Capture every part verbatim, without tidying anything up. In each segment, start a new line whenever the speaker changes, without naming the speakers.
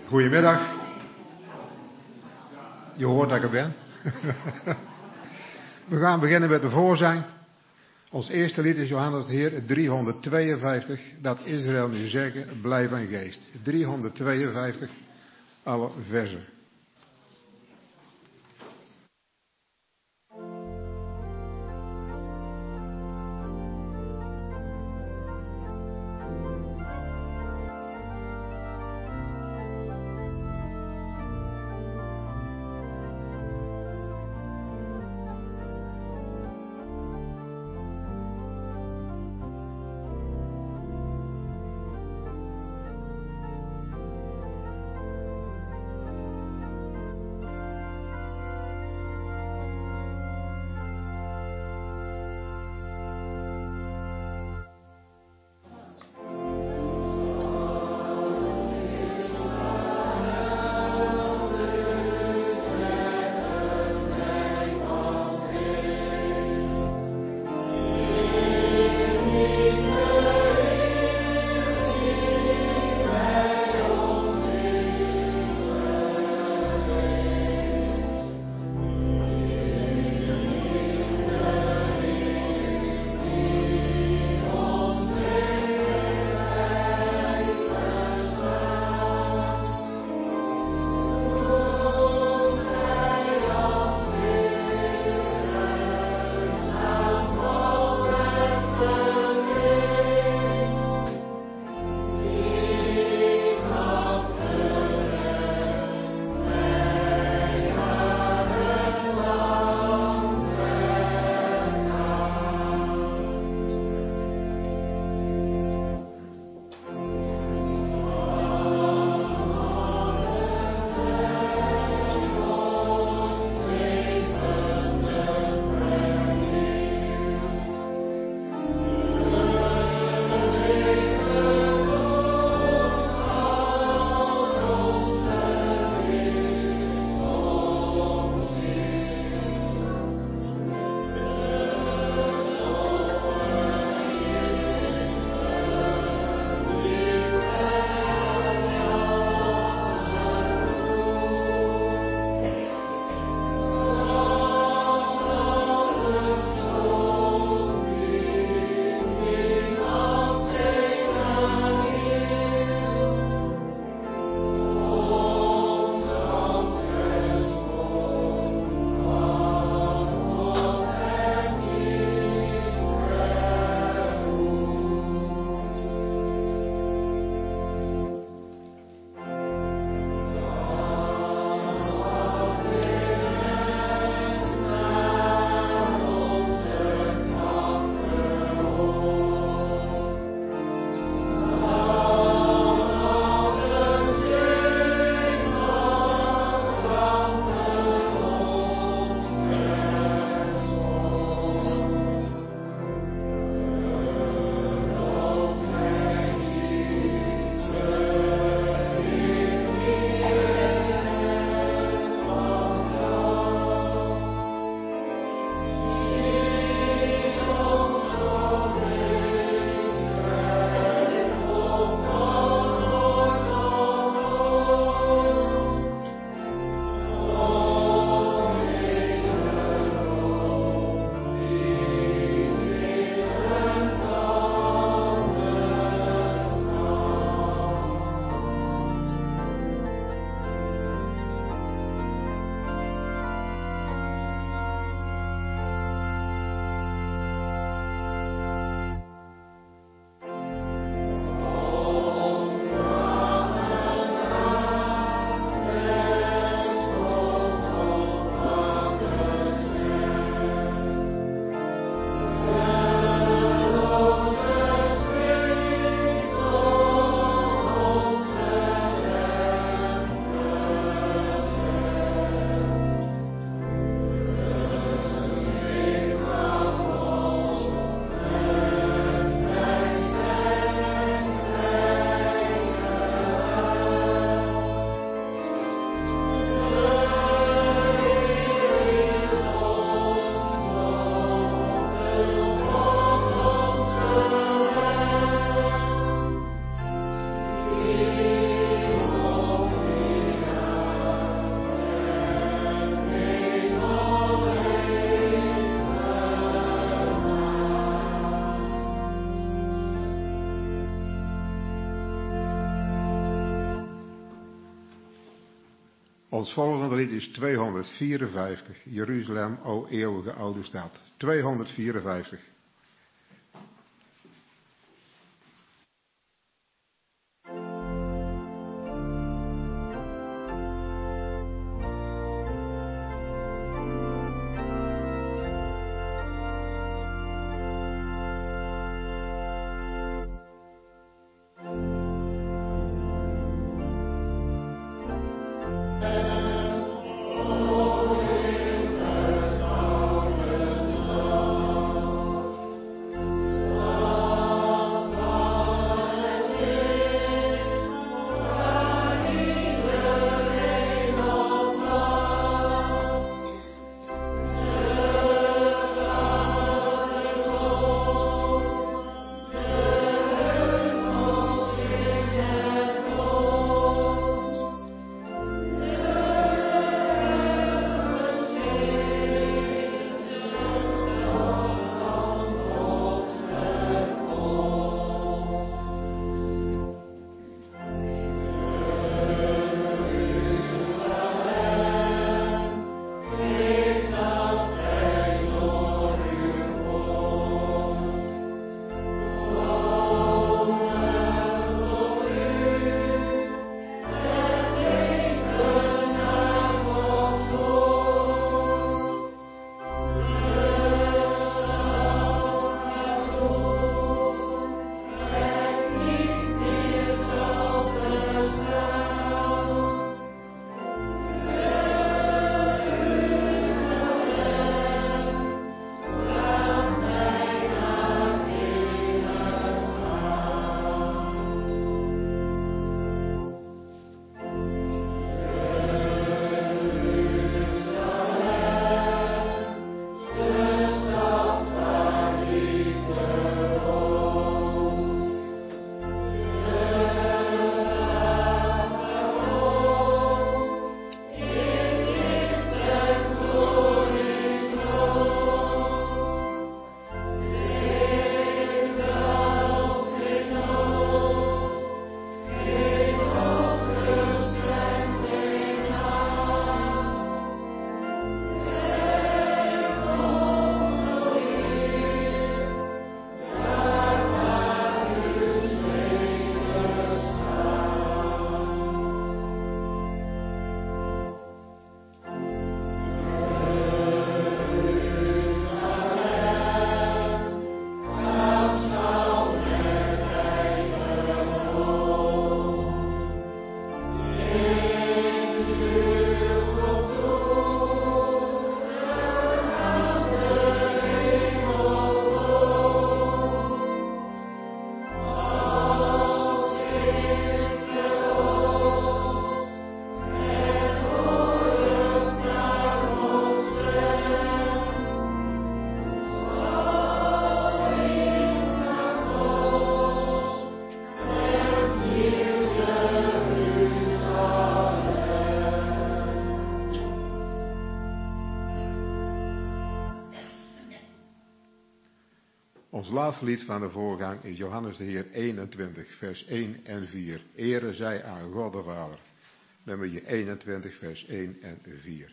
Goedemiddag. Je hoort dat ik er ben. We gaan beginnen met de voorzang. Ons eerste lied is Johannes de Heer driehonderdtweeënvijftig. Dat Israël nu zeggen, blijf aan geest. driehonderdtweeënvijftig, alle verzen. Ons volgende lied is tweehonderdvierenvijftig. Jeruzalem, o eeuwige oude stad. tweehonderdvierenvijftig. Ons laatste lied van de voorgang is Johannes de Heer eenentwintig, vers één en vier. Ere zij aan God de Vader. Nummer eenentwintig, vers één en vier.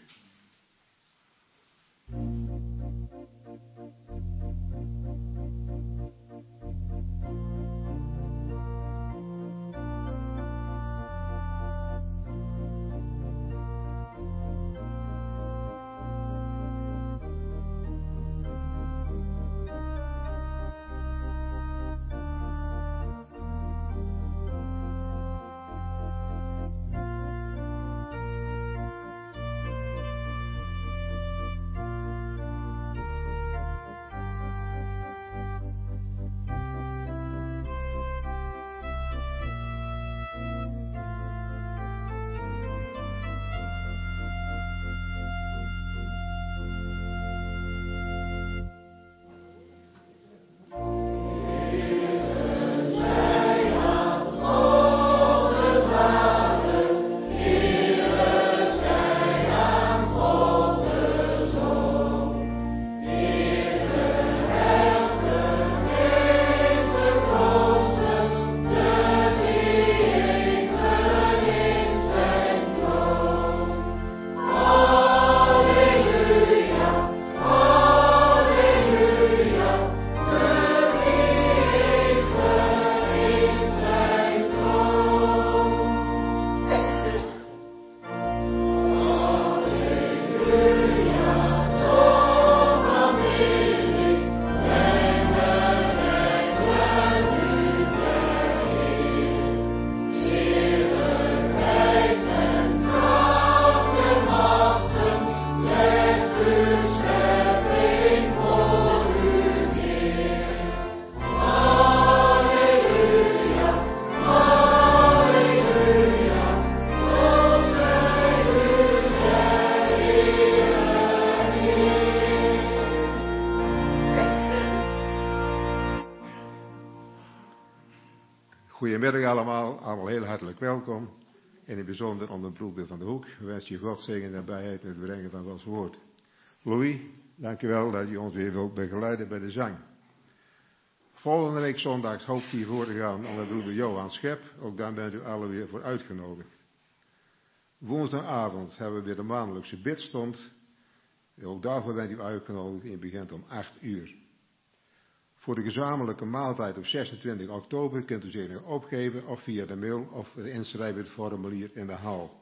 Goedemiddag allemaal, allemaal heel hartelijk welkom. In het bijzonder onder Broeder van de Hoek. We wensen je God zegen en nabijheid met het brengen van Gods woord. Louis, dankjewel dat je ons weer wilt begeleiden bij de zang. Volgende week zondags hoopt hier voor te gaan onder broeder Johan Schep. Ook daar bent u allen weer voor uitgenodigd. Woensdagavond hebben we weer de maandelijkse bidstond. Ook daarvoor bent u uitgenodigd en het begint om acht uur. Voor de gezamenlijke maaltijd op zesentwintig oktober kunt u zich nog opgeven of via de mail of inschrijven het formulier in de hal.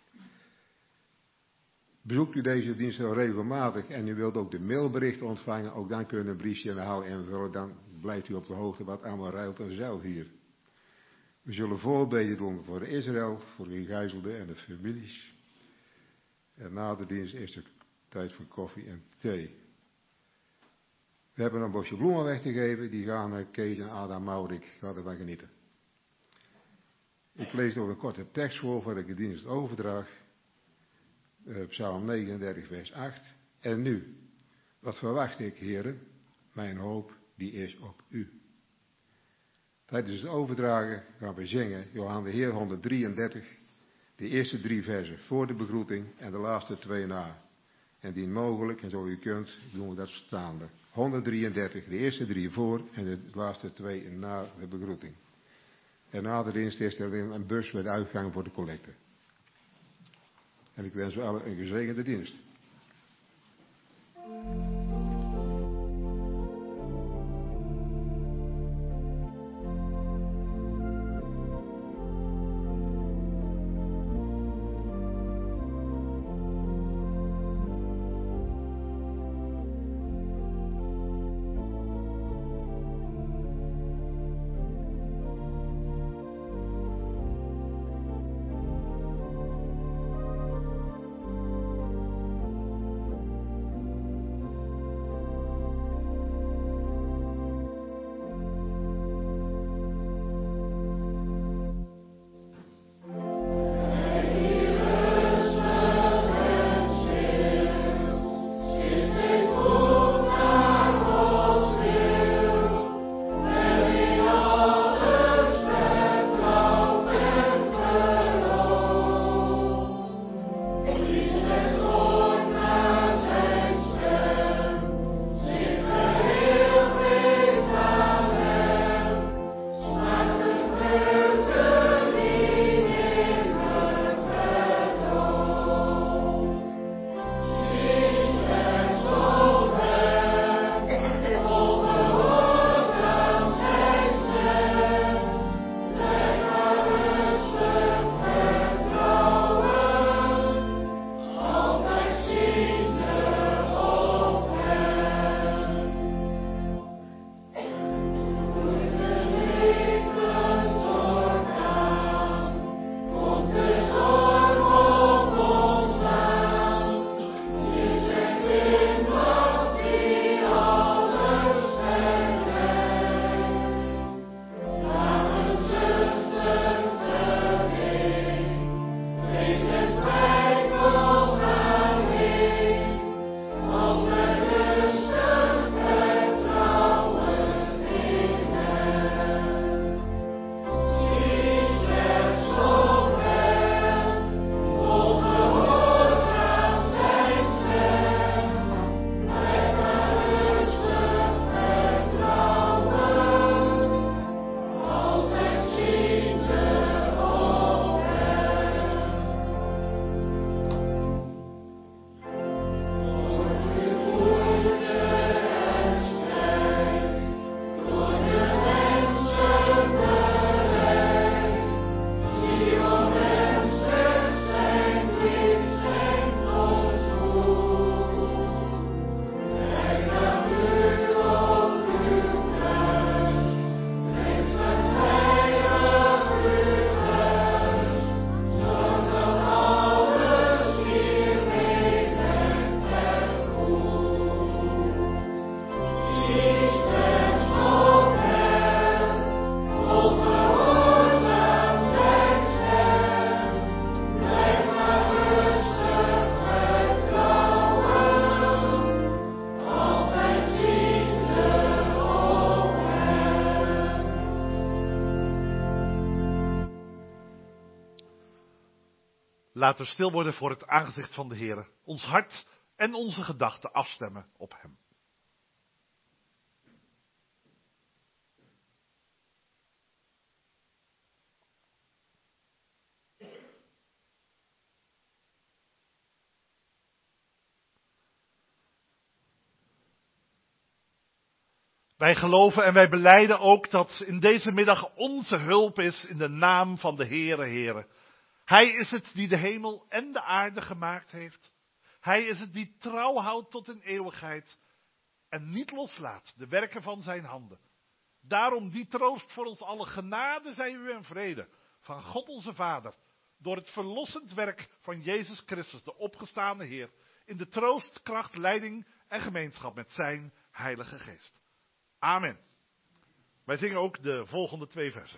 Bezoekt u deze dienst heel regelmatig en u wilt ook de mailberichten ontvangen, ook dan kunt u een briefje in de hal invullen, dan blijft u op de hoogte wat allemaal ruilt en zeilt hier. We zullen voorbeden doen voor Israël, voor de gegijzelden en de families. En na de dienst is het tijd voor koffie en thee. We hebben een bosje bloemen weg te geven, die gaan Kees en Adam Maurik, gaan ervan genieten. Ik lees nog een korte tekst voor, voor ik de dienst overdraag. Uh, Psalm negenendertig, vers acht. En nu, wat verwacht ik, heren? Mijn hoop, die is op u. Tijdens het overdragen gaan we zingen, Johan de Heer honderddrieëndertig, de eerste drie versen voor de begroeting en de laatste twee na. En die mogelijk, en zo u kunt, doen we dat staande. honderddrieëndertig, de eerste drie voor en de laatste twee na de begroeting. En na de dienst is er een bus met uitgang voor de collecte. En ik wens u allen een gezegende dienst.
Laten we stil worden voor het aangezicht van de Heer. Ons hart en onze gedachten afstemmen op Hem. Wij geloven en wij belijden ook dat in deze middag onze hulp is in de naam van de Heere Heere. Hij is het die de hemel en de aarde gemaakt heeft. Hij is het die trouw houdt tot in eeuwigheid en niet loslaat de werken van zijn handen. Daarom die troost voor ons alle, genade zij u en vrede van God onze Vader, door het verlossend werk van Jezus Christus, de opgestane Heer, in de troost, kracht, leiding en gemeenschap met zijn Heilige Geest. Amen. Wij zingen ook de volgende twee versen.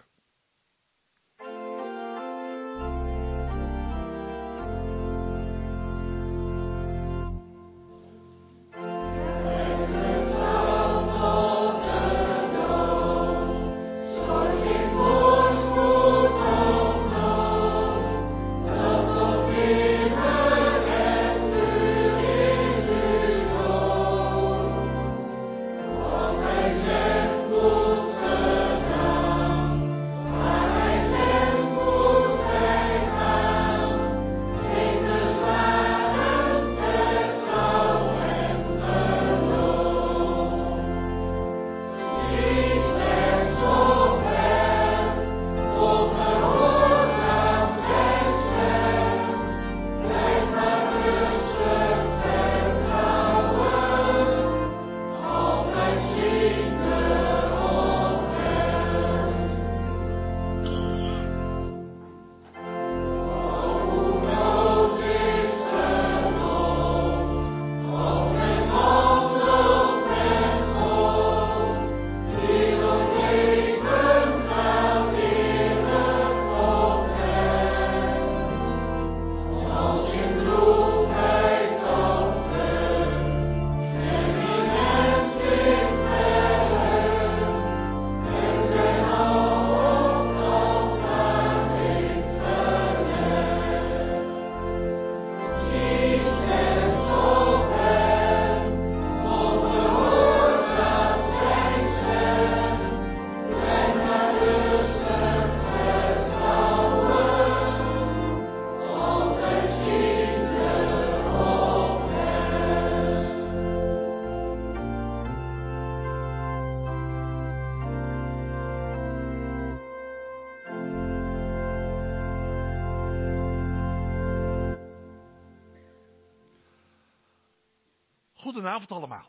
Goedenavond allemaal.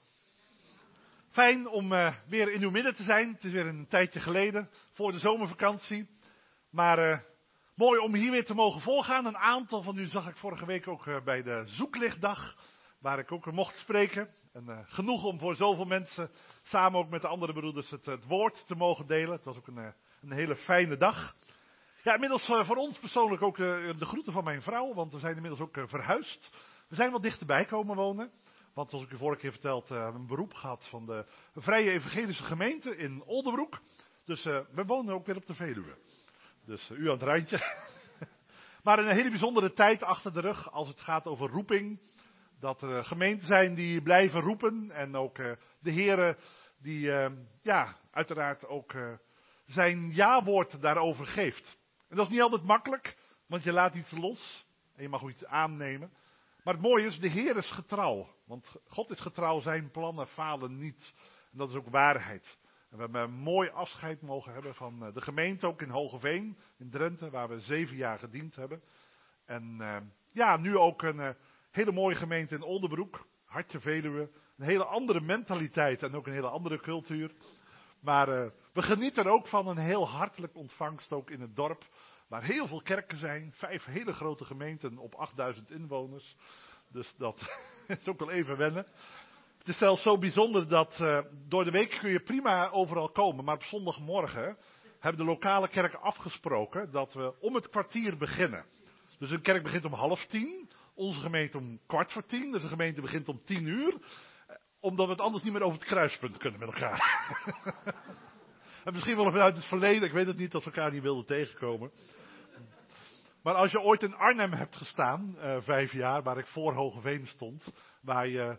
Fijn om uh, weer in uw midden te zijn. Het is weer een tijdje geleden, voor de zomervakantie. Maar uh, mooi om hier weer te mogen voorgaan. Een aantal van u zag ik vorige week ook uh, bij de Zoeklichtdag, waar ik ook mocht spreken. En uh, genoeg om voor zoveel mensen, samen ook met de andere broeders, het, het woord te mogen delen. Het was ook een, uh, een hele fijne dag. Ja, inmiddels uh, voor ons persoonlijk ook uh, de groeten van mijn vrouw, want we zijn inmiddels ook uh, verhuisd. We zijn wat dichterbij komen wonen. Want zoals ik u vorige keer verteld, uh, hebben we een beroep gehad van de Vrije Evangelische Gemeente in Oldenbroek. Dus uh, we wonen ook weer op de Veluwe. Dus uh, u aan het randje. Maar een hele bijzondere tijd achter de rug als het gaat over roeping. Dat er uh, gemeenten zijn die blijven roepen. En ook uh, de Heere die uh, ja, uiteraard ook uh, zijn ja-woord daarover geeft. En dat is niet altijd makkelijk, want je laat iets los en je mag ook iets aannemen. Maar het mooie is, de Heer is getrouw. Want God is getrouw, zijn plannen falen niet. En dat is ook waarheid. En we hebben een mooi afscheid mogen hebben van de gemeente, ook in Hogeveen, in Drenthe, waar we zeven jaar gediend hebben. En uh, ja, nu ook een uh, hele mooie gemeente in Oldenbroek, Hartje Veluwe. Een hele andere mentaliteit en ook een hele andere cultuur. Maar uh, we genieten er ook van een heel hartelijk ontvangst, ook in het dorp. Waar heel veel kerken zijn, vijf hele grote gemeenten op achtduizend inwoners. Dus dat is ook wel even wennen. Het is zelfs zo bijzonder dat uh, door de week kun je prima overal komen. Maar op zondagmorgen hebben de lokale kerken afgesproken dat we om het kwartier beginnen. Dus een kerk begint om half tien, onze gemeente om kwart voor tien. Dus de gemeente begint om tien uur. Omdat we het anders niet meer over het kruispunt kunnen met elkaar. En misschien wel vanuit het verleden, ik weet het niet, dat ze elkaar niet wilden tegenkomen. Maar als je ooit in Arnhem hebt gestaan, uh, vijf jaar, waar ik voor Hogeveen stond, waar je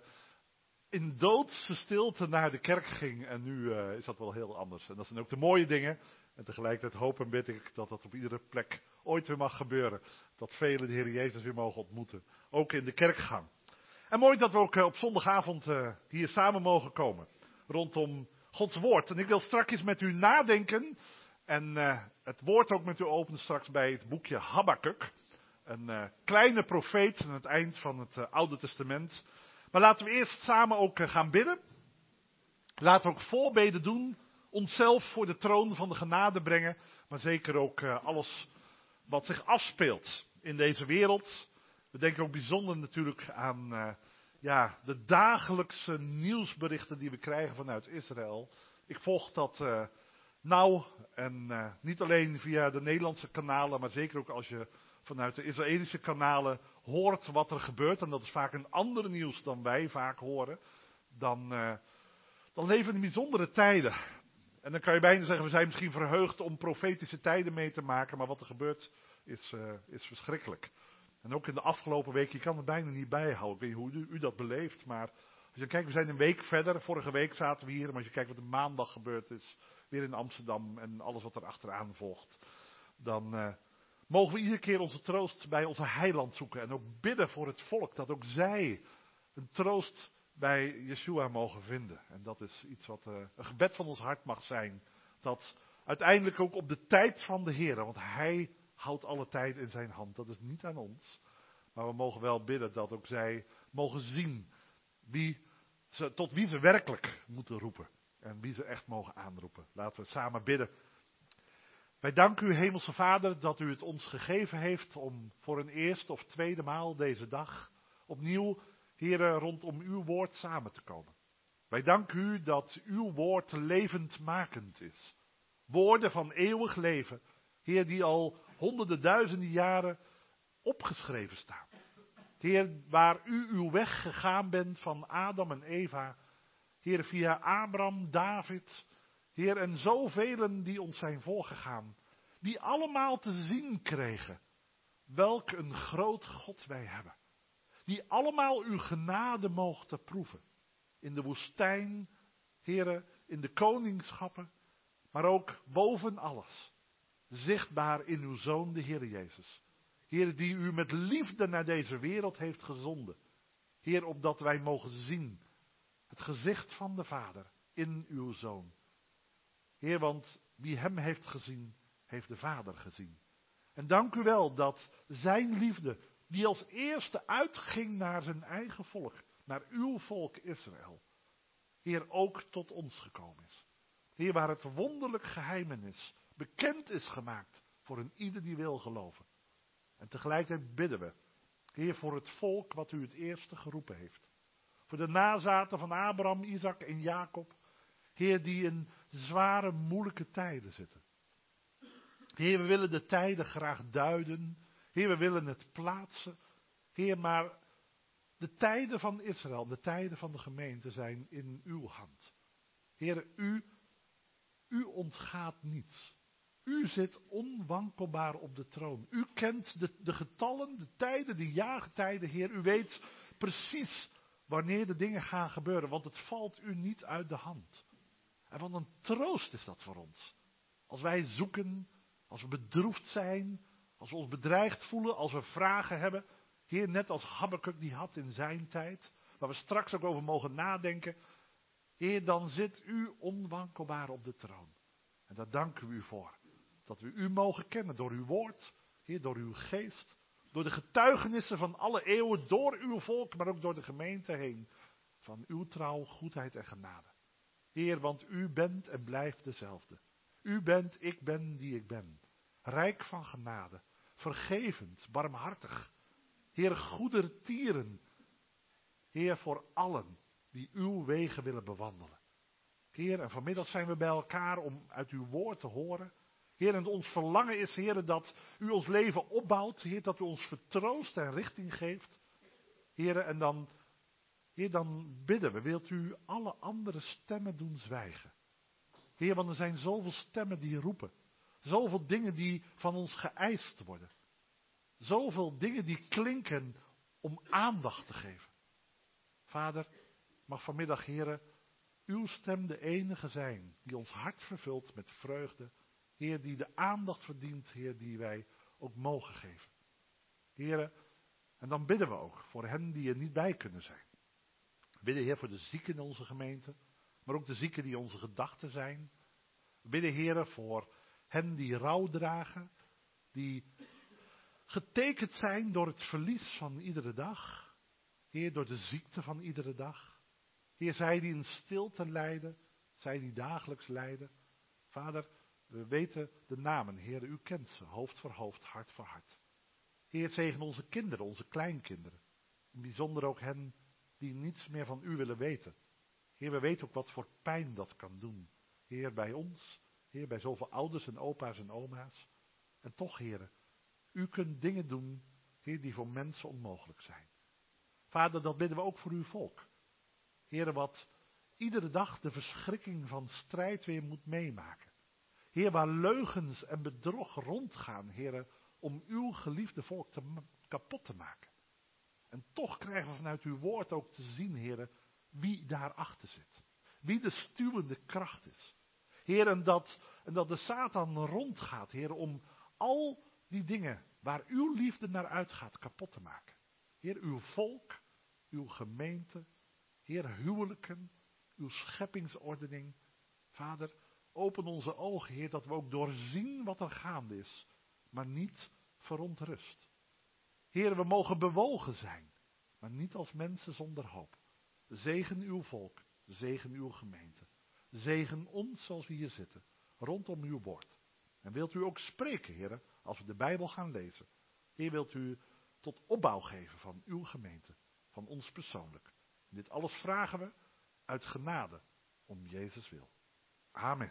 in doodse stilte naar de kerk ging, en nu uh, is dat wel heel anders. En dat zijn ook de mooie dingen. En tegelijkertijd hoop en bid ik dat dat op iedere plek ooit weer mag gebeuren. Dat velen de Heer Jezus weer mogen ontmoeten. Ook in de kerkgang. En mooi dat we ook uh, op zondagavond uh, hier samen mogen komen. Rondom Gods woord. En ik wil straks met u nadenken. En uh, het woord ook met u openen straks bij het boekje Habakuk. Een uh, kleine profeet aan het eind van het uh, Oude Testament. Maar laten we eerst samen ook uh, gaan bidden. Laten we ook voorbeden doen. Onszelf voor de troon van de genade brengen. Maar zeker ook uh, alles wat zich afspeelt in deze wereld. We denken ook bijzonder natuurlijk aan uh, ja, de dagelijkse nieuwsberichten die we krijgen vanuit Israël. Ik volg dat uh, nauw en uh, niet alleen via de Nederlandse kanalen, maar zeker ook als je vanuit de Israëlische kanalen hoort wat er gebeurt. En dat is vaak een ander nieuws dan wij vaak horen. Dan, uh, dan leven we in bijzondere tijden. En dan kan je bijna zeggen, we zijn misschien verheugd om profetische tijden mee te maken. Maar wat er gebeurt is, uh, is verschrikkelijk. En ook in de afgelopen week, je kan het bijna niet bijhouden. Ik weet niet hoe u, u dat beleeft, maar als je kijkt, we zijn een week verder. Vorige week zaten we hier, maar als je kijkt wat er maandag gebeurd is, weer in Amsterdam en alles wat er achteraan volgt. Dan uh, mogen we iedere keer onze troost bij onze heiland zoeken. En ook bidden voor het volk, dat ook zij een troost bij Yeshua mogen vinden. En dat is iets wat uh, een gebed van ons hart mag zijn. Dat uiteindelijk ook op de tijd van de Heer, want Hij houdt alle tijd in zijn hand. Dat is niet aan ons. Maar we mogen wel bidden dat ook zij mogen zien wie ze, tot wie ze werkelijk moeten roepen. En wie ze echt mogen aanroepen. Laten we samen bidden. Wij danken u, Hemelse Vader, dat u het ons gegeven heeft om voor een eerste of tweede maal deze dag opnieuw, Heere, rondom uw woord samen te komen. Wij danken u dat uw woord levendmakend is. Woorden van eeuwig leven, Heer, die al honderden duizenden jaren opgeschreven staan. Heer, waar u uw weg gegaan bent van Adam en Eva. Heer, via Abraham, David, Heer, en zoveel die ons zijn voorgegaan. Die allemaal te zien kregen welk een groot God wij hebben. Die allemaal uw genade mochten proeven. In de woestijn, Heer, in de koningschappen, maar ook boven alles. Zichtbaar in uw Zoon, de Heer Jezus. Heer, die u met liefde naar deze wereld heeft gezonden. Heer, opdat wij mogen zien het gezicht van de Vader in uw Zoon. Heer, want wie hem heeft gezien, heeft de Vader gezien. En dank u wel dat zijn liefde, die als eerste uitging naar zijn eigen volk, naar uw volk Israël, Heer, ook tot ons gekomen is. Heer, waar het wonderlijk geheimenis bekend is gemaakt voor een ieder die wil geloven. En tegelijkertijd bidden we, Heer, voor het volk wat u het eerste geroepen heeft. Voor de nazaten van Abraham, Isaac en Jacob. Heer, die in zware, moeilijke tijden zitten. Heer, we willen de tijden graag duiden. Heer, we willen het plaatsen. Heer, maar de tijden van Israël, de tijden van de gemeente zijn in uw hand. Heer, u, u ontgaat niets. U zit onwankelbaar op de troon. U kent de, de getallen, de tijden, de jaargetijden, Heer. U weet precies wanneer de dingen gaan gebeuren, want het valt u niet uit de hand. En wat een troost is dat voor ons. Als wij zoeken, als we bedroefd zijn, als we ons bedreigd voelen, als we vragen hebben. Heer, net als Habakuk die had in zijn tijd, waar we straks ook over mogen nadenken. Heer, dan zit u onwankelbaar op de troon. En daar danken we u voor. Dat we u mogen kennen door uw woord, Heer, door uw geest, door de getuigenissen van alle eeuwen, door uw volk, maar ook door de gemeente heen. Van uw trouw, goedheid en genade. Heer, want u bent en blijft dezelfde. U bent, ik ben die ik ben. Rijk van genade, vergevend, barmhartig. Heer, goedertieren. Heer, voor allen die uw wegen willen bewandelen. Heer, en vanmiddag zijn we bij elkaar om uit uw woord te horen. Heer, en ons verlangen is, Heer, dat u ons leven opbouwt. Heer, dat u ons vertroost en richting geeft. Heer, en dan, Heer, dan bidden we, wilt u alle andere stemmen doen zwijgen. Heer, want er zijn zoveel stemmen die roepen. Zoveel dingen die van ons geëist worden. zoveel dingen die klinken om aandacht te geven. Vader, mag vanmiddag, Heere, uw stem de enige zijn die ons hart vervult met vreugde. Heer, die de aandacht verdient, Heer, die wij ook mogen geven. Heere, en dan bidden we ook voor hen die er niet bij kunnen zijn. We bidden, Heer, voor de zieken in onze gemeente, maar ook de zieken die onze gedachten zijn. We bidden, Heer, voor hen die rouw dragen, die getekend zijn door het verlies van iedere dag. Heer, door de ziekte van iedere dag. Heer, zij die in stilte lijden, zij die dagelijks lijden. Vader, we weten de namen, Heer, u kent ze, hoofd voor hoofd, hart voor hart. Heer, zegen onze kinderen, onze kleinkinderen. In bijzonder ook hen die niets meer van u willen weten. Heer, we weten ook wat voor pijn dat kan doen. Heer, bij ons, Heer, bij zoveel ouders en opa's en oma's. En toch, Heer, u kunt dingen doen, Heer, die voor mensen onmogelijk zijn. Vader, dat bidden we ook voor uw volk. Heer, wat iedere dag de verschrikking van strijd weer moet meemaken. Heer, waar leugens en bedrog rondgaan, Heer, om uw geliefde volk te, kapot te maken. En toch krijgen we vanuit uw woord ook te zien, Heer, wie daarachter zit. Wie de stuwende kracht is. Heer, en dat, en dat de Satan rondgaat, Heer, om al die dingen waar uw liefde naar uitgaat kapot te maken. Heer, uw volk, uw gemeente, Heer, huwelijken, uw scheppingsordening. Vader, open onze ogen, Heer, dat we ook doorzien wat er gaande is, maar niet verontrust. Heer, we mogen bewogen zijn, maar niet als mensen zonder hoop. Zegen uw volk, zegen uw gemeente. Zegen ons zoals we hier zitten, rondom uw woord. En wilt u ook spreken, Heer, als we de Bijbel gaan lezen. Heer, wilt u tot opbouw geven van uw gemeente, van ons persoonlijk. En dit alles vragen we uit genade, om Jezus wil. Amen.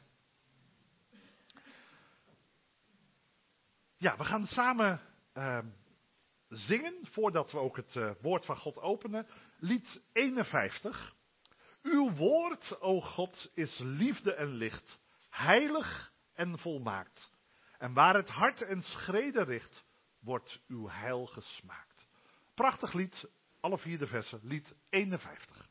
Ja, we gaan samen uh, zingen, voordat we ook het uh, woord van God openen. Lied eenenvijftig. Uw woord, o God, is liefde en licht, heilig en volmaakt. En waar het hart en schreden richt, wordt uw heil gesmaakt. Prachtig lied, alle vier de versen, lied eenenvijftig.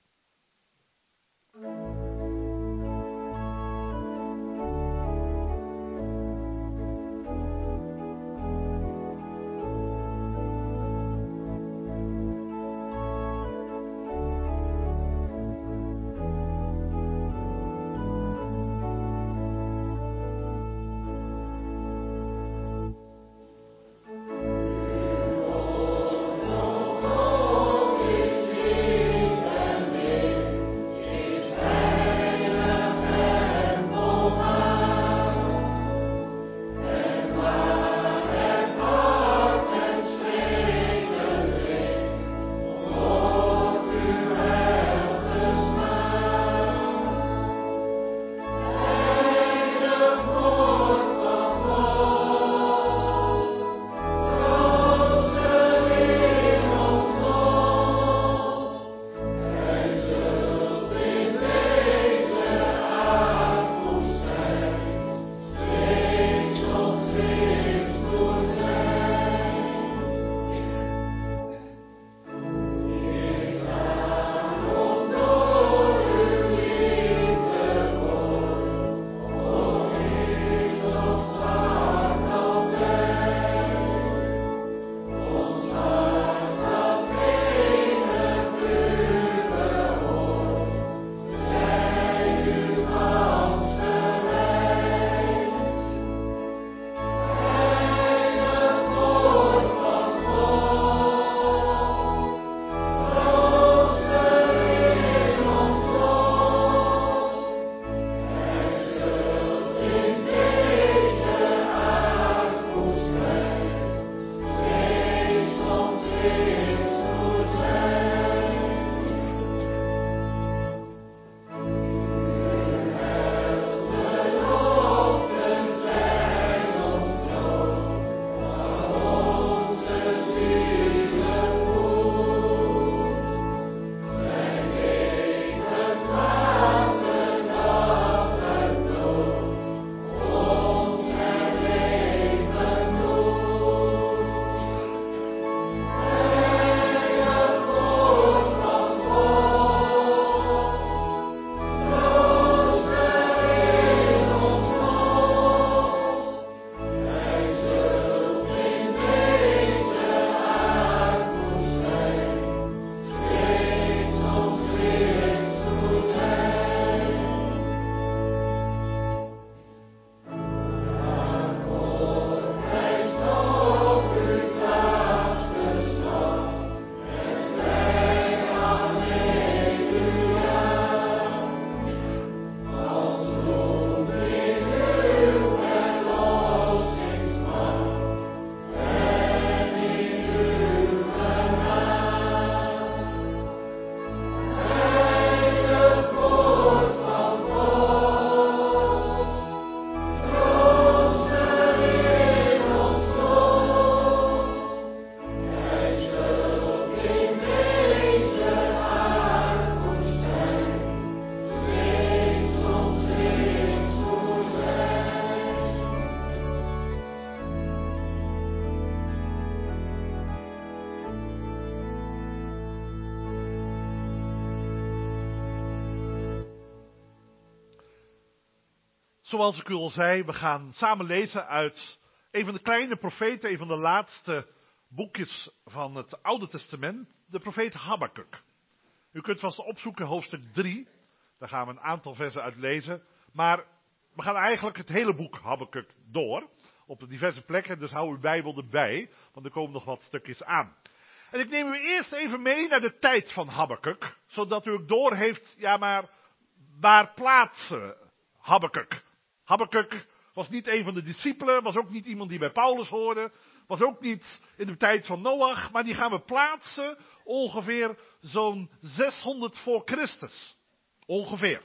Zoals ik u al zei, we gaan samen lezen uit een van de kleine profeten, een van de laatste boekjes van het Oude Testament, de profeet Habakuk. U kunt vast opzoeken hoofdstuk drie, daar gaan we een aantal versen uit lezen. Maar we gaan eigenlijk het hele boek Habakuk door, op de diverse plekken, dus hou uw Bijbel erbij, want er komen nog wat stukjes aan. En ik neem u eerst even mee naar de tijd van Habakuk, zodat u ook doorheeft, ja maar, waar plaatsen Habakuk? Habakuk was niet een van de discipelen, was ook niet iemand die bij Paulus hoorde, was ook niet in de tijd van Noach, maar die gaan we plaatsen ongeveer zo'n zeshonderd voor Christus. Ongeveer.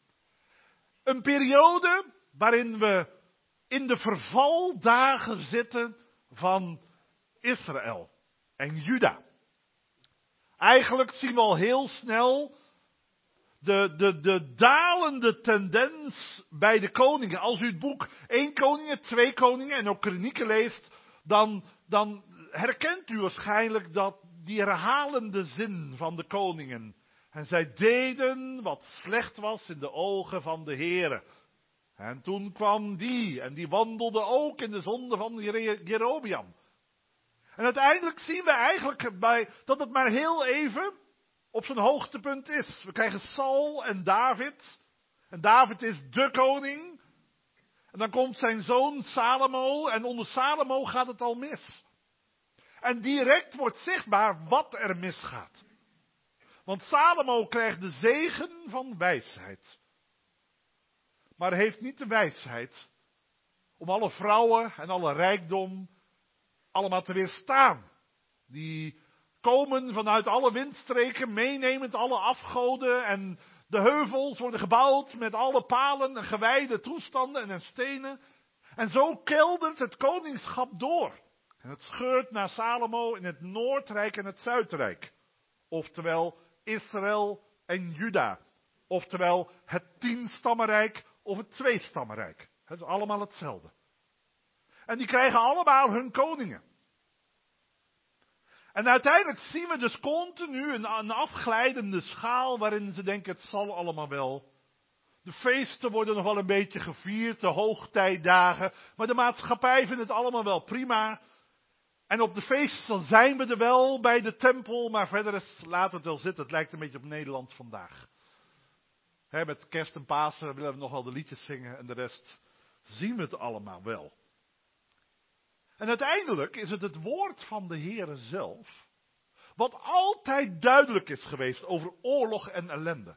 Een periode waarin we in de vervaldagen zitten van Israël en Juda. Eigenlijk zien we al heel snel de, de, de dalende tendens bij de koningen. Als u het boek één Koningen, twee Koningen en ook Kronieken leest, dan, dan herkent u waarschijnlijk dat die herhalende zin van de koningen. En zij deden wat slecht was in de ogen van de Heere. En toen kwam die, en die wandelde ook in de zonde van Jerobeam. En uiteindelijk zien we eigenlijk bij, dat het maar heel even op zijn hoogtepunt is. We krijgen Saul en David. En David is de koning. En dan komt zijn zoon Salomo. En onder Salomo gaat het al mis. En direct wordt zichtbaar wat er misgaat. Want Salomo krijgt de zegen van wijsheid. Maar heeft niet de wijsheid om alle vrouwen en alle rijkdom allemaal te weerstaan. Die komen vanuit alle windstreken, meenemend alle afgoden en de heuvels worden gebouwd met alle palen en gewijde toestanden en stenen. En zo keldert het koningschap door. En het scheurt naar Salomo in het Noordrijk en het Zuidrijk. Oftewel Israël en Juda. Oftewel het tienstammenrijk of het tweestammenrijk. Het is allemaal hetzelfde. En die krijgen allemaal hun koningen. En uiteindelijk zien we dus continu een, een afglijdende schaal waarin ze denken het zal allemaal wel. De feesten worden nog wel een beetje gevierd, de hoogtijdagen. Maar de maatschappij vindt het allemaal wel prima. En op de feesten zijn we er wel bij de tempel, maar verder is, laat het wel zitten. Het lijkt een beetje op Nederland vandaag. He, met kerst en Pasen willen we nog wel de liedjes zingen en de rest zien we het allemaal wel. En uiteindelijk is het het woord van de Heere zelf, wat altijd duidelijk is geweest over oorlog en ellende.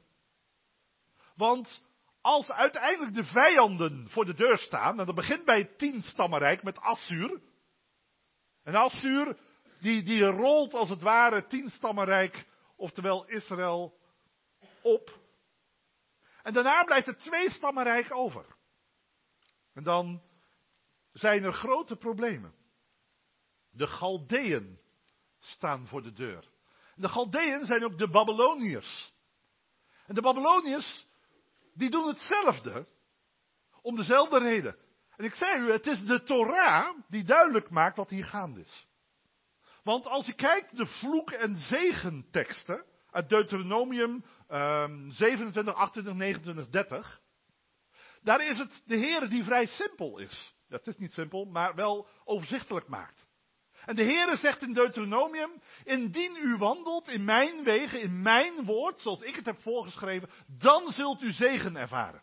Want als uiteindelijk de vijanden voor de deur staan, en dat begint bij het tienstammenrijk met Assur. En Assur, die, die rolt als het ware het tienstammenrijk, oftewel Israël, op. En daarna blijft het tweestammenrijk over. En dan zijn er grote problemen. De Galdeën staan voor de deur. De Galdeën zijn ook de Babyloniërs. En de Babyloniërs, die doen hetzelfde, om dezelfde reden. En ik zei u, het is de Torah die duidelijk maakt wat hier gaande is. Want als je kijkt de vloek- en zegenteksten uit Deuteronomium um, zevenentwintig, achtentwintig, negenentwintig, dertig. Daar is het de Heer die vrij simpel is. Ja, het is niet simpel, maar wel overzichtelijk maakt. En de Heer zegt in Deuteronomium, indien u wandelt in mijn wegen, in mijn woord, zoals ik het heb voorgeschreven, dan zult u zegen ervaren.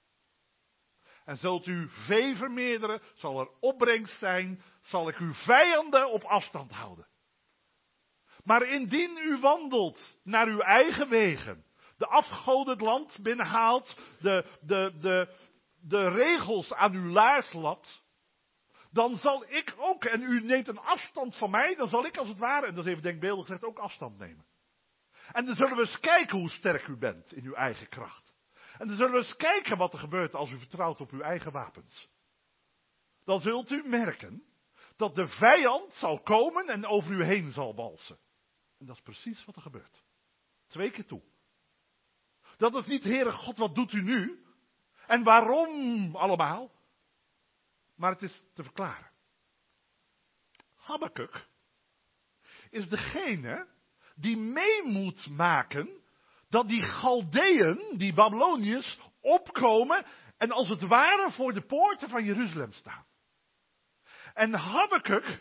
En zult u vee vermeerderen, zal er opbrengst zijn, zal ik uw vijanden op afstand houden. Maar indien u wandelt naar uw eigen wegen, de afgoden het land binnenhaalt, de, de, de, de regels aan uw laars laat, dan zal ik ook, en u neemt een afstand van mij, dan zal ik als het ware, en dat is even denkbeeldig gezegd, ook afstand nemen. En dan zullen we eens kijken hoe sterk u bent in uw eigen kracht. En dan zullen we eens kijken wat er gebeurt als u vertrouwt op uw eigen wapens. Dan zult u merken dat de vijand zal komen en over u heen zal walsen. En dat is precies wat er gebeurt. Twee keer toe. Dat is niet, Heere God, wat doet u nu? En waarom allemaal? Maar het is te verklaren. Habakuk is degene die mee moet maken dat die Galdeën, die Babyloniërs, opkomen En als het ware voor de poorten van Jeruzalem staan. En Habakuk,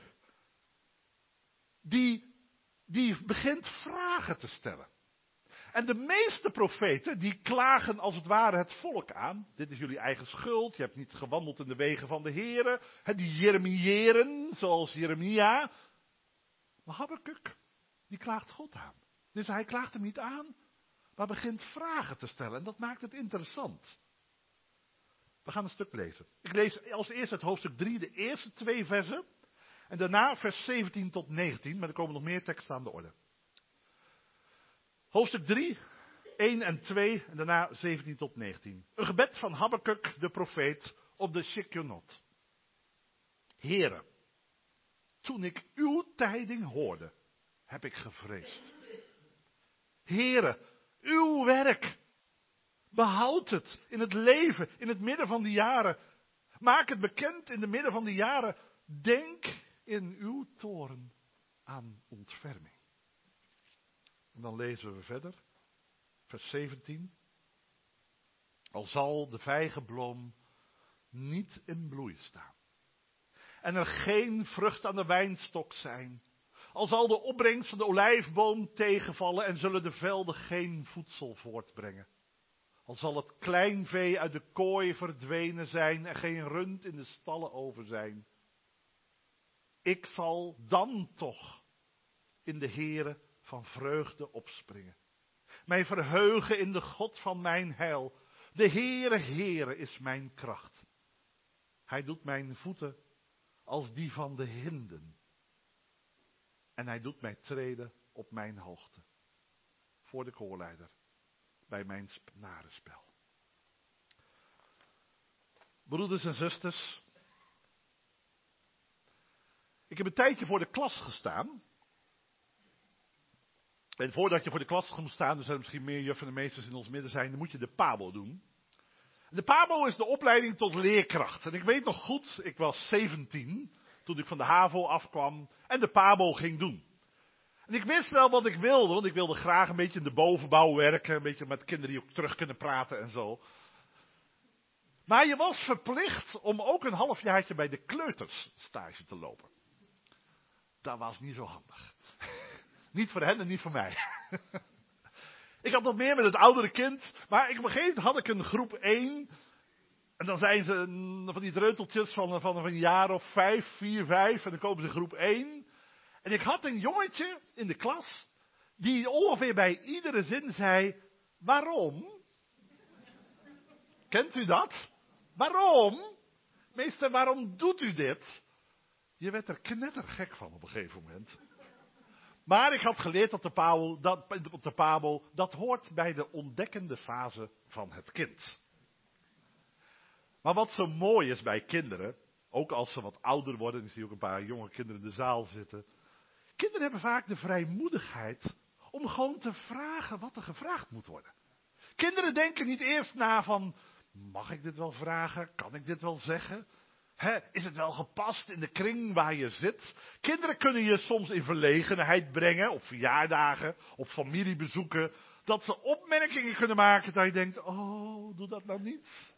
die, die begint vragen te stellen. En de meeste profeten, die klagen als het ware het volk aan. Dit is jullie eigen schuld, je hebt niet gewandeld in de wegen van de Here. Die jeremiëren, zoals Jeremia. Maar Habakuk, die klaagt God aan. Dus hij klaagt hem niet aan, maar begint vragen te stellen. En dat maakt het interessant. We gaan een stuk lezen. Ik lees als eerst uit hoofdstuk drie, de eerste twee versen. En daarna vers zeventien tot negentien, maar er komen nog meer teksten aan de orde. Hoofdstuk drie, één en twee en daarna zeventien tot negentien. Een gebed van Habakuk, de profeet, op de Shekionot. Heere, toen ik uw tijding hoorde, heb ik gevreesd. Heere, uw werk, behoud het in het leven, in het midden van de jaren. Maak het bekend in het midden van de jaren. Denk in uw toorn aan ontferming. En dan lezen we verder, vers zeventien. Al zal de vijgenboom niet in bloei staan. En er geen vrucht aan de wijnstok zijn. Al zal de opbrengst van de olijfboom tegenvallen en zullen de velden geen voedsel voortbrengen. Al zal het kleinvee uit de kooi verdwenen zijn en geen rund in de stallen over zijn. Ik zal dan toch in de Heere van vreugde opspringen. Mij verheugen in de God van mijn heil. De Heere, Heere is mijn kracht. Hij doet mijn voeten als die van de hinden. En hij doet mij treden op mijn hoogte. Voor de koorleider. Bij mijn snarenspel. Broeders en zusters. Ik heb een tijdje voor de klas gestaan. En voordat je voor de klas moet staan, dus er misschien meer juffen en meesters in ons midden zijn, dan moet je de PABO doen. De PABO is de opleiding tot leerkracht. En ik weet nog goed, ik was zeventien toen ik van de HAVO afkwam en de PABO ging doen. En ik wist wel wat ik wilde, want ik wilde graag een beetje in de bovenbouw werken, een beetje met kinderen die ook terug kunnen praten en zo. Maar je was verplicht om ook een halfjaartje bij de kleuters stage te lopen. Dat was niet zo handig. Niet voor hen en niet voor mij. Ik had nog meer met het oudere kind. Maar ik, op een gegeven moment had ik een groep één. En dan zijn ze van die dreuteltjes van, van, van een jaar of vijf, vier, vijf. En dan komen ze groep één. En ik had een jongetje in de klas. Die ongeveer bij iedere zin zei. Waarom? Kent u dat? Waarom? Meester, waarom doet u dit? Je werd er knettergek van op een gegeven moment. Maar ik had geleerd op de Pabo, dat, op de Pabo, dat hoort bij de ontdekkende fase van het kind. Maar wat zo mooi is bij kinderen, ook als ze wat ouder worden, ik zie ook een paar jonge kinderen in de zaal zitten. Kinderen hebben vaak de vrijmoedigheid om gewoon te vragen wat er gevraagd moet worden. Kinderen denken niet eerst na van, mag ik dit wel vragen? Kan ik dit wel zeggen? He, is het wel gepast in de kring waar je zit? Kinderen kunnen je soms in verlegenheid brengen, op verjaardagen, op familiebezoeken. Dat ze opmerkingen kunnen maken dat je denkt, oh, doe dat nou niet.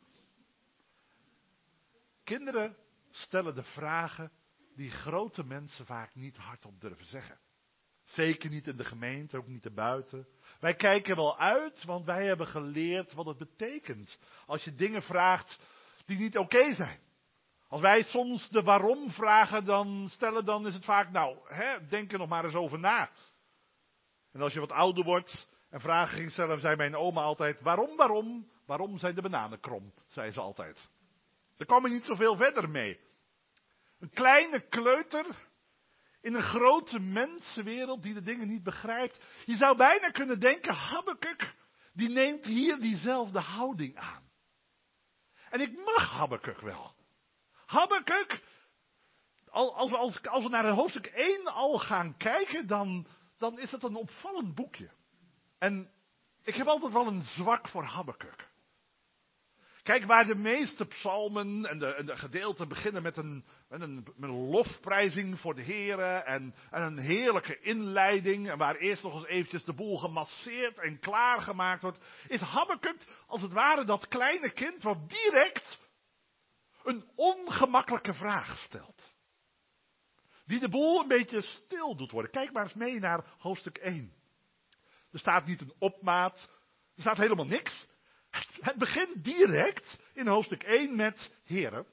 Kinderen stellen de vragen die grote mensen vaak niet hardop durven zeggen. Zeker niet in de gemeente, ook niet erbuiten. Wij kijken wel uit, want wij hebben geleerd wat het betekent als je dingen vraagt die niet oké zijn. Als wij soms de waarom vragen dan stellen, dan is het vaak, nou, hè, denk er nog maar eens over na. En als je wat ouder wordt en vragen ging stellen, zei mijn oma altijd, waarom, waarom, waarom zijn de bananen krom, zei ze altijd. Daar kwam je niet zoveel verder mee. Een kleine kleuter in een grote mensenwereld die de dingen niet begrijpt. Je zou bijna kunnen denken, Habakuk, die neemt hier diezelfde houding aan. En ik mag Habakuk wel. Habakuk, als, als, als we naar hoofdstuk één al gaan kijken, dan, dan is het een opvallend boekje. En ik heb altijd wel een zwak voor Habakuk. Kijk, waar de meeste psalmen en de, en de gedeelten beginnen met een, met, een, met een lofprijzing voor de Heere en, en een heerlijke inleiding, en waar eerst nog eens eventjes de boel gemasseerd en klaargemaakt wordt, is Habakuk als het ware dat kleine kind wat direct een ongemakkelijke vraag stelt. Die de boel een beetje stil doet worden. Kijk maar eens mee naar hoofdstuk één. Er staat niet een opmaat, er staat helemaal niks. Het begint direct in hoofdstuk één met: Heere,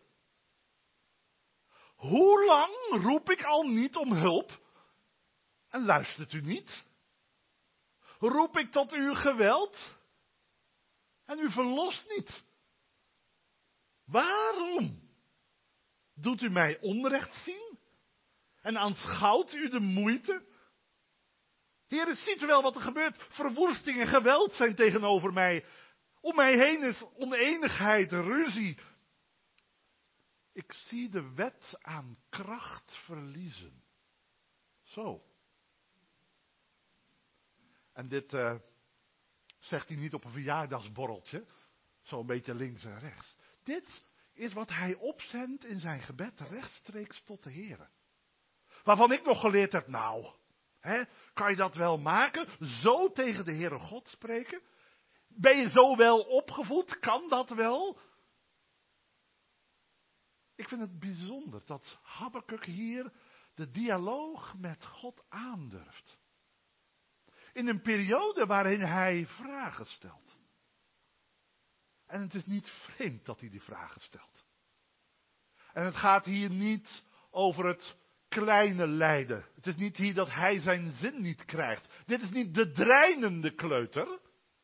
hoe lang roep ik al niet om hulp en luistert u niet? Roep ik tot uw geweld en u verlost niet? Waarom doet u mij onrecht zien en aanschouwt u de moeite? Heere, ziet u wel wat er gebeurt? Verwoesting en geweld zijn tegenover mij. Om mij heen is oneenigheid, ruzie. Ik zie de wet aan kracht verliezen. Zo. En dit uh, zegt hij niet op een verjaardagsborreltje. Zo een beetje links en rechts. Dit is wat hij opzendt in zijn gebed rechtstreeks tot de Heer. Waarvan ik nog geleerd heb, nou, hè, kan je dat wel maken? Zo tegen de Heere God spreken? Ben je zo wel opgevoed? Kan dat wel? Ik vind het bijzonder dat Habakuk hier de dialoog met God aandurft. In een periode waarin hij vragen stelt. En het is niet vreemd dat hij die vragen stelt. En het gaat hier niet over het kleine lijden. Het is niet hier dat hij zijn zin niet krijgt. Dit is niet de dreinende kleuter.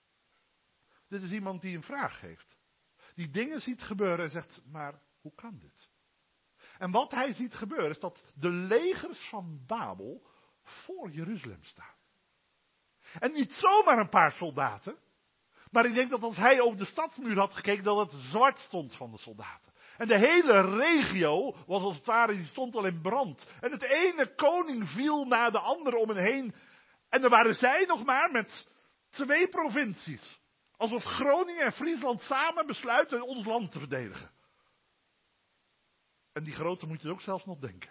Dit is iemand die een vraag heeft. Die dingen ziet gebeuren en zegt, maar hoe kan dit? En wat hij ziet gebeuren is dat de legers van Babel voor Jeruzalem staan. En niet zomaar een paar soldaten. Maar ik denk dat als hij over de stadsmuur had gekeken, dat het zwart stond van de soldaten. En de hele regio was als het ware, die stond al in brand. En het ene koning viel na de andere om hen heen. En er waren zij nog maar met twee provincies. Alsof Groningen en Friesland samen besluiten ons land te verdedigen. En die grote moet je ook zelfs nog denken.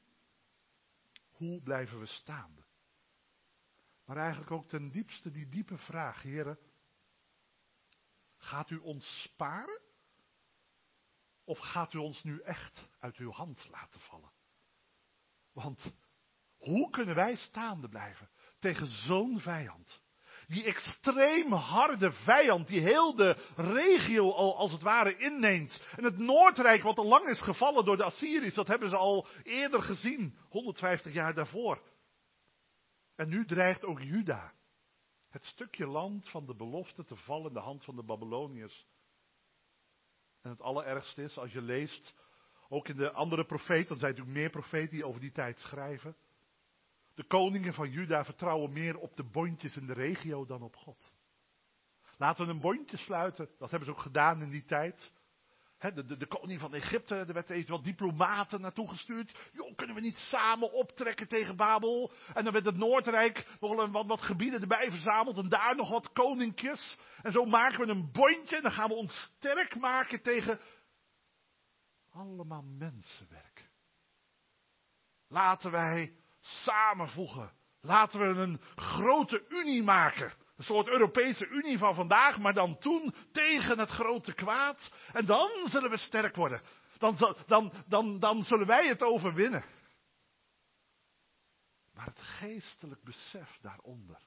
Hoe blijven we staande? Maar eigenlijk ook ten diepste die diepe vraag, heren. Gaat u ons sparen? Of gaat u ons nu echt uit uw hand laten vallen? Want hoe kunnen wij staande blijven tegen zo'n vijand? Die extreem harde vijand die heel de regio al als het ware inneemt. En het Noordrijk wat al lang is gevallen door de Assyriërs, dat hebben ze al eerder gezien, honderdvijftig jaar daarvoor. En nu dreigt ook Juda, het stukje land van de belofte, te vallen in de hand van de Babyloniërs. En het allerergste is, als je leest, ook in de andere profeten, er zijn natuurlijk meer profeten die over die tijd schrijven. De koningen van Juda vertrouwen meer op de bondjes in de regio dan op God. Laten we een bondje sluiten, dat hebben ze ook gedaan in die tijd. He, de, de, de koning van Egypte, er werd eventueel diplomaten naartoe gestuurd. Joh, kunnen we niet samen optrekken tegen Babel? En dan werd het Noordrijk nog wel wat, wat gebieden erbij verzameld en daar nog wat koninkjes. En zo maken we een bondje en dan gaan we ons sterk maken tegen allemaal mensenwerk. Laten wij samenvoegen. Laten we een grote unie maken. Een soort Europese Unie van vandaag, maar dan toen tegen het grote kwaad. En dan zullen we sterk worden. Dan, dan, dan, dan zullen wij het overwinnen. Maar het geestelijk besef daaronder.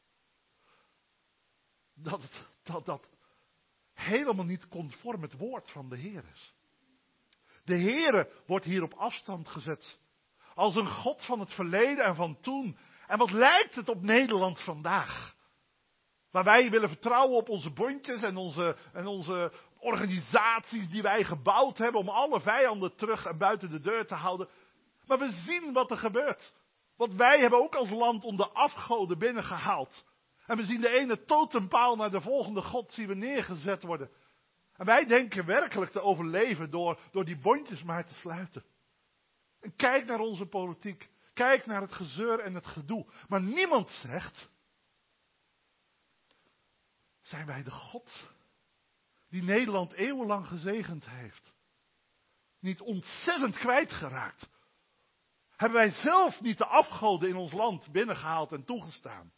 Dat het, dat, dat helemaal niet conform het woord van de Heer is. De Heere wordt hier op afstand gezet. Als een God van het verleden en van toen. En wat lijkt het op Nederland vandaag? Waar wij willen vertrouwen op onze bondjes en onze, en onze organisaties die wij gebouwd hebben om alle vijanden terug en buiten de deur te houden. Maar we zien wat er gebeurt. Want wij hebben ook als land onder afgoden binnengehaald. En we zien de ene totempaal naar de volgende god zien we neergezet worden. En wij denken werkelijk te overleven door, door die bondjes maar te sluiten. En kijk naar onze politiek. Kijk naar het gezeur en het gedoe. Maar niemand zegt, zijn wij de God die Nederland eeuwenlang gezegend heeft, niet ontzettend kwijtgeraakt? Hebben wij zelf niet de afgoden in ons land binnengehaald en toegestaan?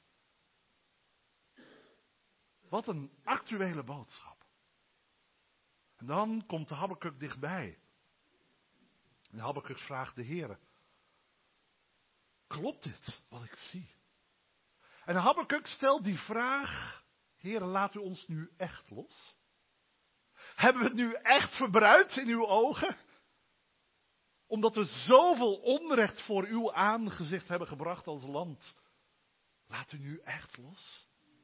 Wat een actuele boodschap. En dan komt de Habakuk dichtbij. En Habakuk vraagt de Heere: klopt dit wat ik zie? En Habakuk stelt die vraag: Heere, laat u ons nu echt los? Hebben we het nu echt verbruikt in uw ogen? Omdat we zoveel onrecht voor uw aangezicht hebben gebracht als land. Laat u nu echt los?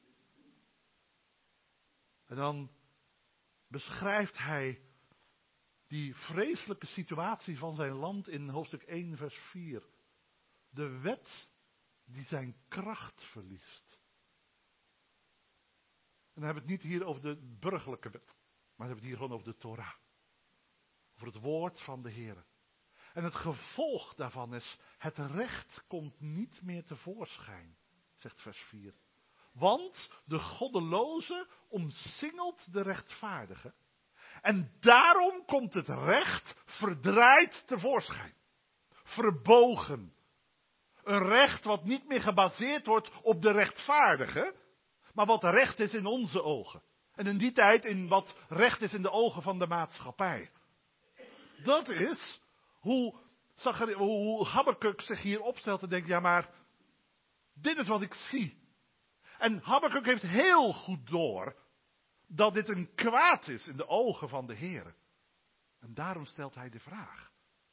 En dan beschrijft hij die vreselijke situatie van zijn land in hoofdstuk één vers vier. De wet die zijn kracht verliest. En dan hebben we het niet hier over de burgerlijke wet, maar dan hebben we het hier gewoon over de Torah. Over het woord van de Heer. En het gevolg daarvan is, het recht komt niet meer tevoorschijn, zegt vers vier. Want de goddeloze omsingelt de rechtvaardige. En daarom komt het recht verdraaid tevoorschijn. Verbogen. Een recht wat niet meer gebaseerd wordt op de rechtvaardige, maar wat recht is in onze ogen. En in die tijd in wat recht is in de ogen van de maatschappij. Dat is hoe, hoe Habakuk zich hier opstelt en denkt, ja maar, dit is wat ik zie. En Habakuk heeft heel goed door dat dit een kwaad is in de ogen van de Heer. En daarom stelt hij de vraag.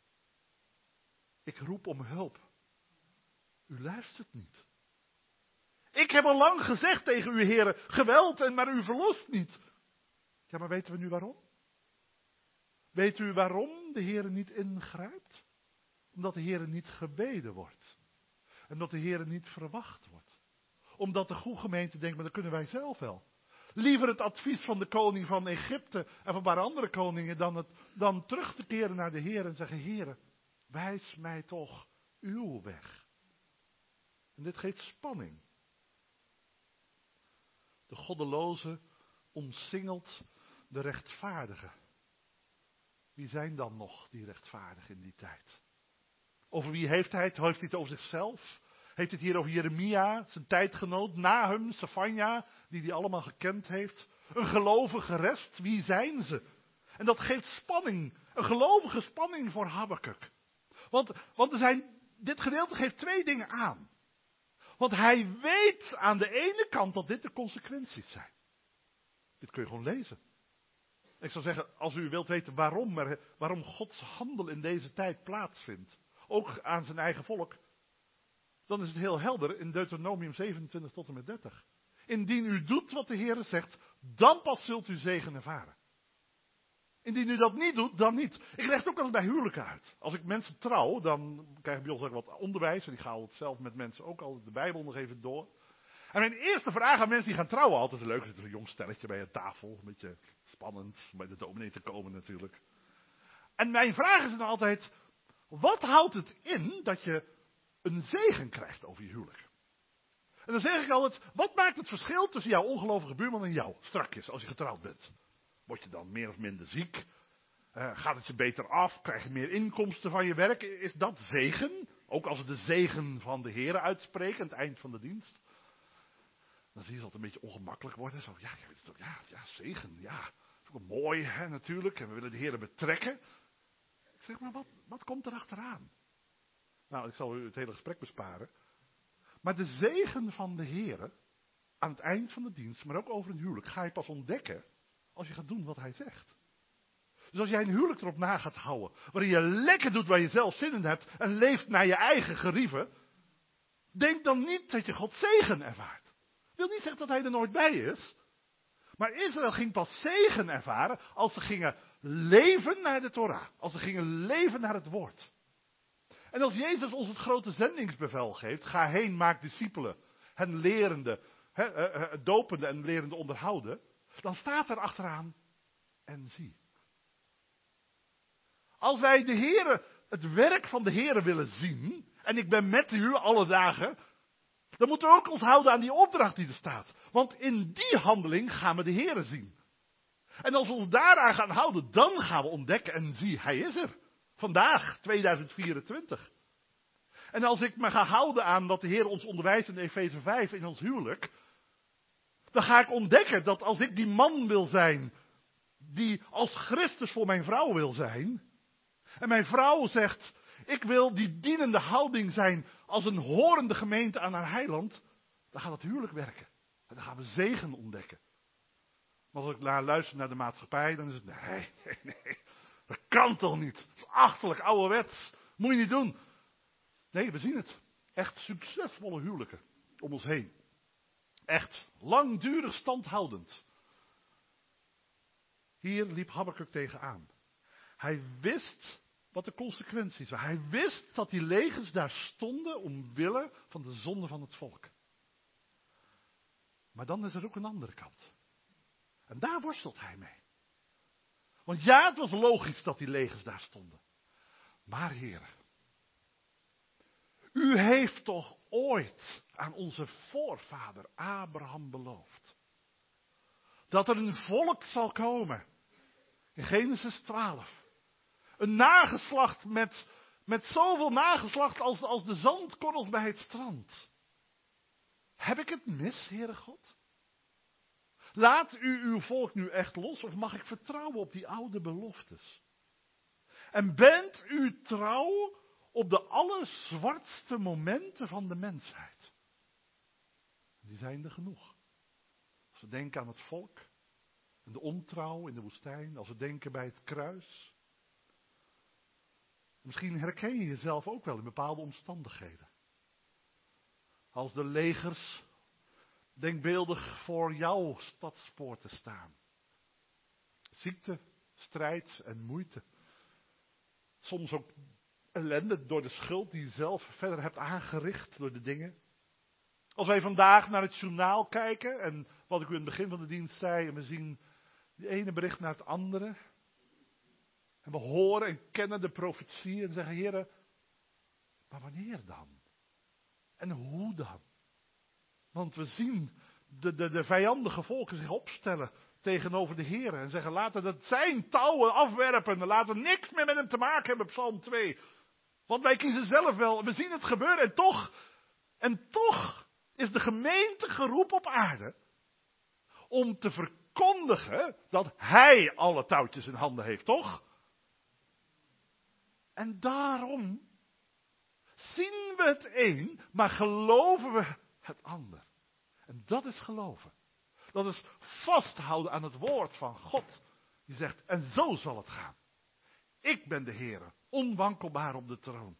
Ik roep om hulp. U luistert niet. Ik heb al lang gezegd tegen u, Heer, geweld, en maar u verlost niet. Ja, maar weten we nu waarom? Weet u waarom de Heer niet ingrijpt? Omdat de Heer niet gebeden wordt. En omdat de Heer niet verwacht wordt. Omdat de goede gemeente denkt, maar dat kunnen wij zelf wel. Liever het advies van de koning van Egypte en van een paar andere koningen dan, het, dan terug te keren naar de Heer en zeggen, Heer, wijs mij toch uw weg. En dit geeft spanning. De goddeloze omsingelt de rechtvaardige. Wie zijn dan nog die rechtvaardigen in die tijd? Over wie heeft hij het? Heeft hij het over zichzelf? Heeft het hier over Jeremia, zijn tijdgenoot, Nahum, Sefanja, die hij allemaal gekend heeft? Een gelovige rest, wie zijn ze? En dat geeft spanning, een gelovige spanning voor Habakuk. Want, want er zijn, dit gedeelte geeft twee dingen aan. Want hij weet aan de ene kant dat dit de consequenties zijn. Dit kun je gewoon lezen. Ik zou zeggen, als u wilt weten waarom, er, waarom Gods handel in deze tijd plaatsvindt, ook aan zijn eigen volk, dan is het heel helder in Deuteronomium zevenentwintig tot en met dertig. Indien u doet wat de Heer zegt, dan pas zult u zegen ervaren. Indien u dat niet doet, dan niet. Ik leg het ook wel eens bij huwelijken uit. Als ik mensen trouw, dan krijg ik bij ons ook wat onderwijs. En ik ga het zelf met mensen ook al de Bijbel nog even door. En mijn eerste vraag aan mensen die gaan trouwen, altijd leuk, er zit een jong stelletje bij een tafel. Een beetje spannend, om bij de dominee te komen natuurlijk. En mijn vraag is dan altijd, wat houdt het in dat je een zegen krijgt over je huwelijk? En dan zeg ik altijd, wat maakt het verschil tussen jouw ongelovige buurman en jou, strakjes, als je getrouwd bent? Word je dan meer of minder ziek? Uh, gaat het je beter af? Krijg je meer inkomsten van je werk? Is dat zegen? Ook als we de zegen van de Heer uitspreken aan het eind van de dienst. Dan zie je dat het een beetje ongemakkelijk worden. Zo, ja, ja, ja, zegen, ja. Dat is ook mooi, hè, natuurlijk. En we willen de Heer betrekken. Ik zeg, maar wat, wat komt er achteraan? Nou, ik zal u het hele gesprek besparen. Maar de zegen van de Heer aan het eind van de dienst, maar ook over een huwelijk, ga je pas ontdekken als je gaat doen wat hij zegt. Dus als jij een huwelijk erop na gaat houden, waarin je lekker doet waar je zelf zin in hebt en leeft naar je eigen gerieven, denk dan niet dat je Gods zegen ervaart. Ik wil niet zeggen dat hij er nooit bij is. Maar Israël ging pas zegen ervaren als ze gingen leven naar de Torah. Als ze gingen leven naar het woord. En als Jezus ons het grote zendingsbevel geeft, ga heen, maak discipelen, hen lerende, he, uh, uh, dopende en lerende onderhouden, dan staat er achteraan, en zie. Als wij de Heere, het werk van de Heere willen zien, en ik ben met u alle dagen, dan moeten we ook ons houden aan die opdracht die er staat. Want in die handeling gaan we de Heere zien. En als we ons daaraan gaan houden, dan gaan we ontdekken en zie, hij is er. Vandaag, tweeduizend vierentwintig. En als ik me ga houden aan wat de Heer ons onderwijst in Efeze vijf in ons huwelijk, dan ga ik ontdekken dat als ik die man wil zijn, die als Christus voor mijn vrouw wil zijn, en mijn vrouw zegt, ik wil die dienende houding zijn als een horende gemeente aan haar heiland, dan gaat het huwelijk werken. En dan gaan we zegen ontdekken. Maar als ik naar luister naar de maatschappij, dan is het, nee, nee, nee, dat kan toch niet. Dat is achterlijk, ouderwets, moet je niet doen. Nee, we zien het. Echt succesvolle huwelijken om ons heen. Echt langdurig standhoudend. Hier liep Habakuk tegenaan. Hij wist wat de consequenties waren. Hij wist dat die legers daar stonden omwille van de zonde van het volk. Maar dan is er ook een andere kant. En daar worstelt hij mee. Want ja, het was logisch dat die legers daar stonden. Maar heren, u heeft toch ooit aan onze voorvader Abraham beloofd dat er een volk zal komen. In Genesis twaalf. Een nageslacht met, met zoveel nageslacht als, als de zandkorrels bij het strand. Heb ik het mis, Heere God? Laat u uw volk nu echt los of mag ik vertrouwen op die oude beloftes? En bent u trouw op de allerzwartste momenten van de mensheid? Die zijn er genoeg. Als we denken aan het volk en de ontrouw in de woestijn, als we denken bij het kruis. Misschien herken je jezelf ook wel in bepaalde omstandigheden. Als de legers denkbeeldig voor jouw stadspoorten staan. Ziekte, strijd en moeite. Soms ook ellende door de schuld die je zelf verder hebt aangericht door de dingen. Als wij vandaag naar het journaal kijken en wat ik u in het begin van de dienst zei, en we zien die ene bericht naar het andere. En we horen en kennen de profetieën en zeggen, Heere, maar wanneer dan? En hoe dan? Want we zien de, de, de vijandige volken zich opstellen tegenover de Heer. En zeggen, laten het zijn touwen afwerpen. En laten we niks meer met hem te maken hebben, Psalm twee. Want wij kiezen zelf wel. En we zien het gebeuren. En toch, en toch is de gemeente geroepen op aarde om te verkondigen dat hij alle touwtjes in handen heeft, toch? En daarom zien we het een, maar geloven we het ander. En dat is geloven. Dat is vasthouden aan het woord van God. Die zegt, en zo zal het gaan. Ik ben de Heer, onwankelbaar op de troon.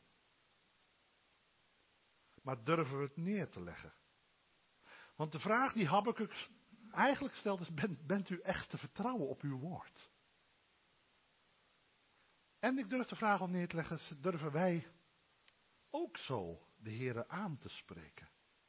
Maar durven we het neer te leggen? Want de vraag die Habakuk eigenlijk stelt is, bent, bent u echt te vertrouwen op uw woord? En ik durf de vraag om neer te leggen, durven wij ook zo de Heere aan te spreken?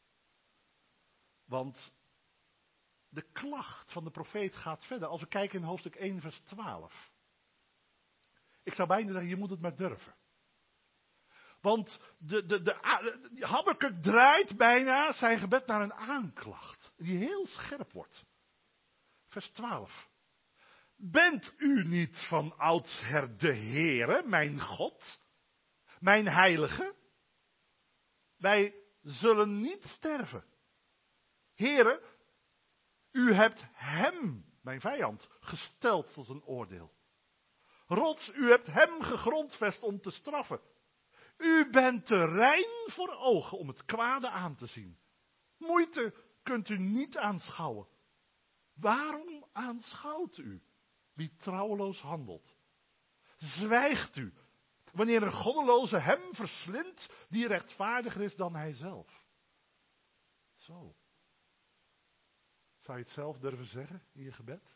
Want de klacht van de profeet gaat verder. Als we kijken in hoofdstuk één vers twaalf. Ik zou bijna zeggen, je moet het maar durven. Want de, de, de, de, Habakuk draait bijna zijn gebed naar een aanklacht. Die heel scherp wordt. Vers twaalf. Bent u niet van oudsher de Heere, mijn God, mijn heilige? Wij zullen niet sterven. Heere, u hebt hem, mijn vijand, gesteld tot een oordeel. Rots, u hebt hem gegrondvest om te straffen. U bent te rein voor ogen om het kwade aan te zien. Moeite kunt u niet aanschouwen. Waarom aanschouwt u wie trouweloos handelt? Zwijgt u wanneer een goddeloze hem verslindt die rechtvaardiger is dan hij zelf? Zo. Zou je het zelf durven zeggen in je gebed?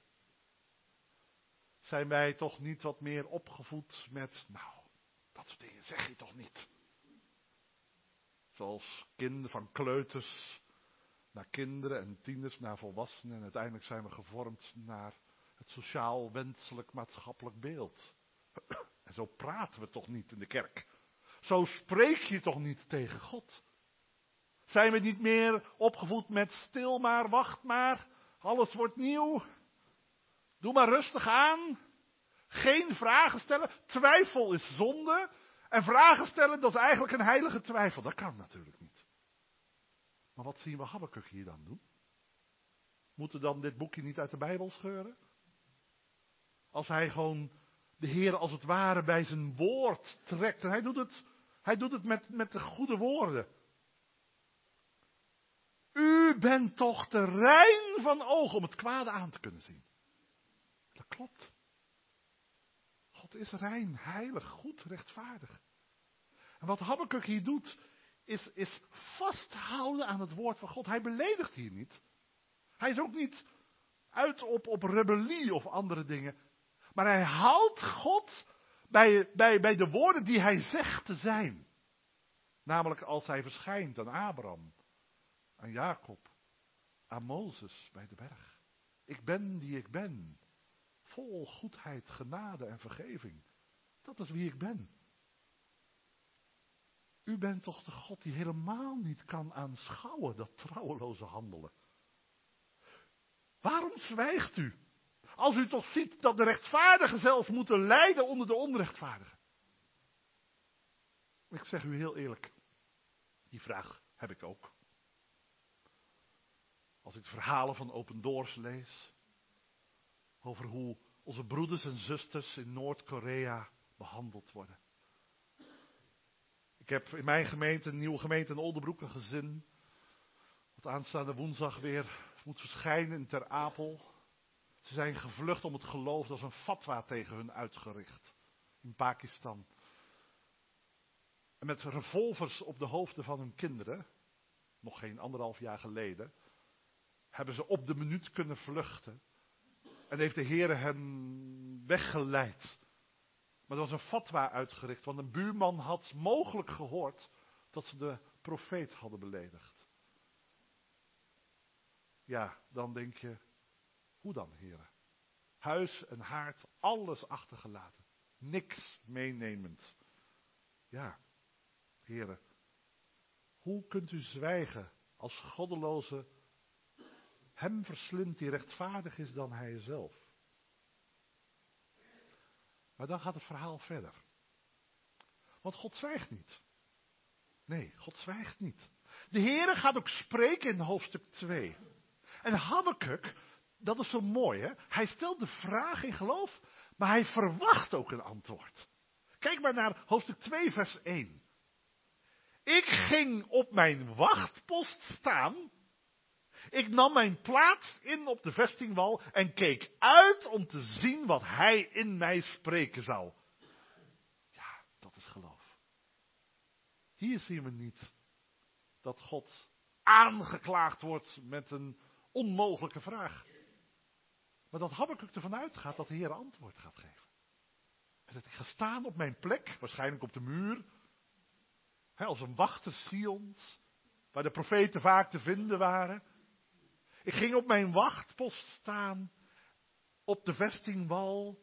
Zijn wij toch niet wat meer opgevoed met, nou, dat soort dingen zeg je toch niet? Zoals kinderen van kleuters naar kinderen en tieners naar volwassenen. En uiteindelijk zijn we gevormd naar het sociaal wenselijk maatschappelijk beeld. En zo praten we toch niet in de kerk? Zo spreek je toch niet tegen God? Zijn we niet meer opgevoed met stil maar, wacht maar, alles wordt nieuw? Doe maar rustig aan. Geen vragen stellen. Twijfel is zonde. En vragen stellen, dat is eigenlijk een heilige twijfel. Dat kan natuurlijk niet. Maar wat zien we Habakuk hier dan doen? Moeten we dan dit boekje niet uit de Bijbel scheuren? Als hij gewoon de Heer als het ware bij zijn woord trekt. En hij doet het, hij doet het met, met de goede woorden. U bent toch te rein van ogen om het kwade aan te kunnen zien. Dat klopt. God is rein, heilig, goed, rechtvaardig. En wat Habakuk hier doet, is, is vasthouden aan het woord van God. Hij beledigt hier niet. Hij is ook niet uit op, op rebellie of andere dingen. Maar hij houdt God bij, bij, bij de woorden die hij zegt te zijn. Namelijk als hij verschijnt aan Abraham, aan Jacob, aan Mozes bij de berg. Ik ben die ik ben. Vol goedheid, genade en vergeving. Dat is wie ik ben. U bent toch de God die helemaal niet kan aanschouwen dat trouweloze handelen. Waarom zwijgt u? Als u toch ziet dat de rechtvaardigen zelfs moeten lijden onder de onrechtvaardigen. Ik zeg u heel eerlijk, die vraag heb ik ook. Als ik de verhalen van Open Doors lees, over hoe onze broeders en zusters in Noord-Korea behandeld worden. Ik heb in mijn gemeente, een nieuwe gemeente in Oldenbroek, een gezin, wat aanstaande woensdag weer moet verschijnen in Ter Apel. Ze zijn gevlucht om het geloof, dat is een fatwa tegen hun uitgericht. In Pakistan. En met revolvers op de hoofden van hun kinderen, nog geen anderhalf jaar geleden, hebben ze op de minuut kunnen vluchten. En heeft de Heer hen weggeleid. Maar er was een fatwa uitgericht, want een buurman had mogelijk gehoord dat ze de profeet hadden beledigd. Ja, dan denk je, hoe dan, heren? Huis en haard, alles achtergelaten. Niks meenemend. Ja, heren. Hoe kunt u zwijgen als goddeloze hem verslindt die rechtvaardig is dan hij zelf? Maar dan gaat het verhaal verder. Want God zwijgt niet. Nee, God zwijgt niet. De Heere gaat ook spreken in hoofdstuk twee. En Habakuk, dat is zo mooi, hè? Hij stelt de vraag in geloof, maar hij verwacht ook een antwoord. Kijk maar naar hoofdstuk twee, vers één. Ik ging op mijn wachtpost staan. Ik nam mijn plaats in op de vestingwal en keek uit om te zien wat hij in mij spreken zou. Ja, dat is geloof. Hier zien we niet dat God aangeklaagd wordt met een onmogelijke vraag. Maar dat Habakuk ervan uitgaat dat de Heer antwoord gaat geven. En dat ik ga staan op mijn plek, waarschijnlijk op de muur. Hè, als een wachter Sions, waar de profeten vaak te vinden waren. Ik ging op mijn wachtpost staan, op de vestingwal.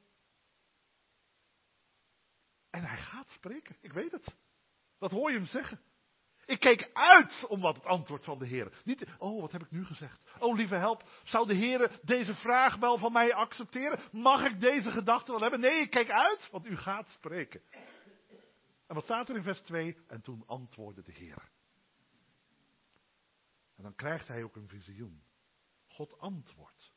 En hij gaat spreken, ik weet het. Dat hoor je hem zeggen. Ik keek uit om wat het antwoord van de Heer. Niet, oh wat heb ik nu gezegd. Oh lieve help, zou de Heer deze vraag wel van mij accepteren? Mag ik deze gedachte wel hebben? Nee, ik keek uit, want u gaat spreken. En wat staat er in vers twee? En toen antwoordde de Heer. En dan krijgt hij ook een visioen. God antwoordt.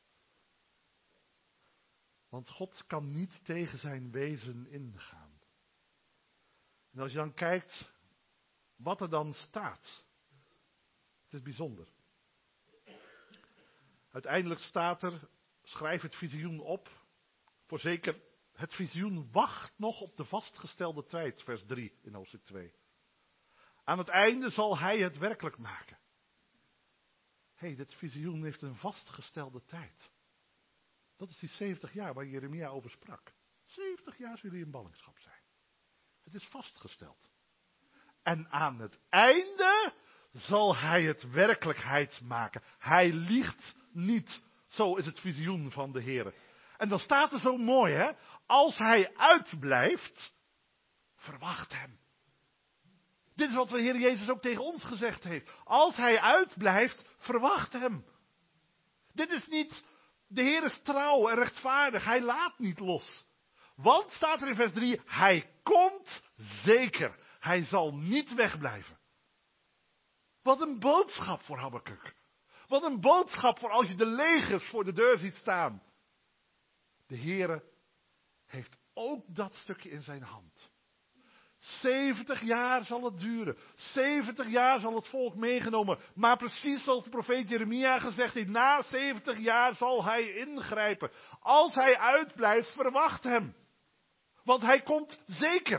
Want God kan niet tegen zijn wezen ingaan. En als je dan kijkt wat er dan staat. Het is bijzonder. Uiteindelijk staat er, schrijf het visioen op. Voorzeker, het visioen wacht nog op de vastgestelde tijd, vers drie in hoofdstuk twee. Aan het einde zal hij het werkelijk maken. Hé, hey, dit visioen heeft een vastgestelde tijd. Dat is die zeventig jaar waar Jeremia over sprak. zeventig jaar zullen jullie in ballingschap zijn. Het is vastgesteld. En aan het einde zal hij het werkelijkheid maken. Hij liegt niet. Zo is het visioen van de Heer. En dan staat er zo mooi, hè. Als hij uitblijft, verwacht hem. Dit is wat de Heer Jezus ook tegen ons gezegd heeft. Als hij uitblijft, verwacht hem. Dit is niet De Heer is trouw en rechtvaardig. Hij laat niet los. Want, staat er in vers drie, hij komt zeker. Hij zal niet wegblijven. Wat een boodschap voor Habakuk. Wat een boodschap voor als je de legers voor de deur ziet staan. De Heer heeft ook dat stukje in zijn hand. zeventig jaar zal het duren. zeventig jaar zal het volk meegenomen. Maar precies zoals de profeet Jeremia gezegd heeft, na zeventig jaar zal hij ingrijpen. Als hij uitblijft, verwacht hem. Want hij komt zeker.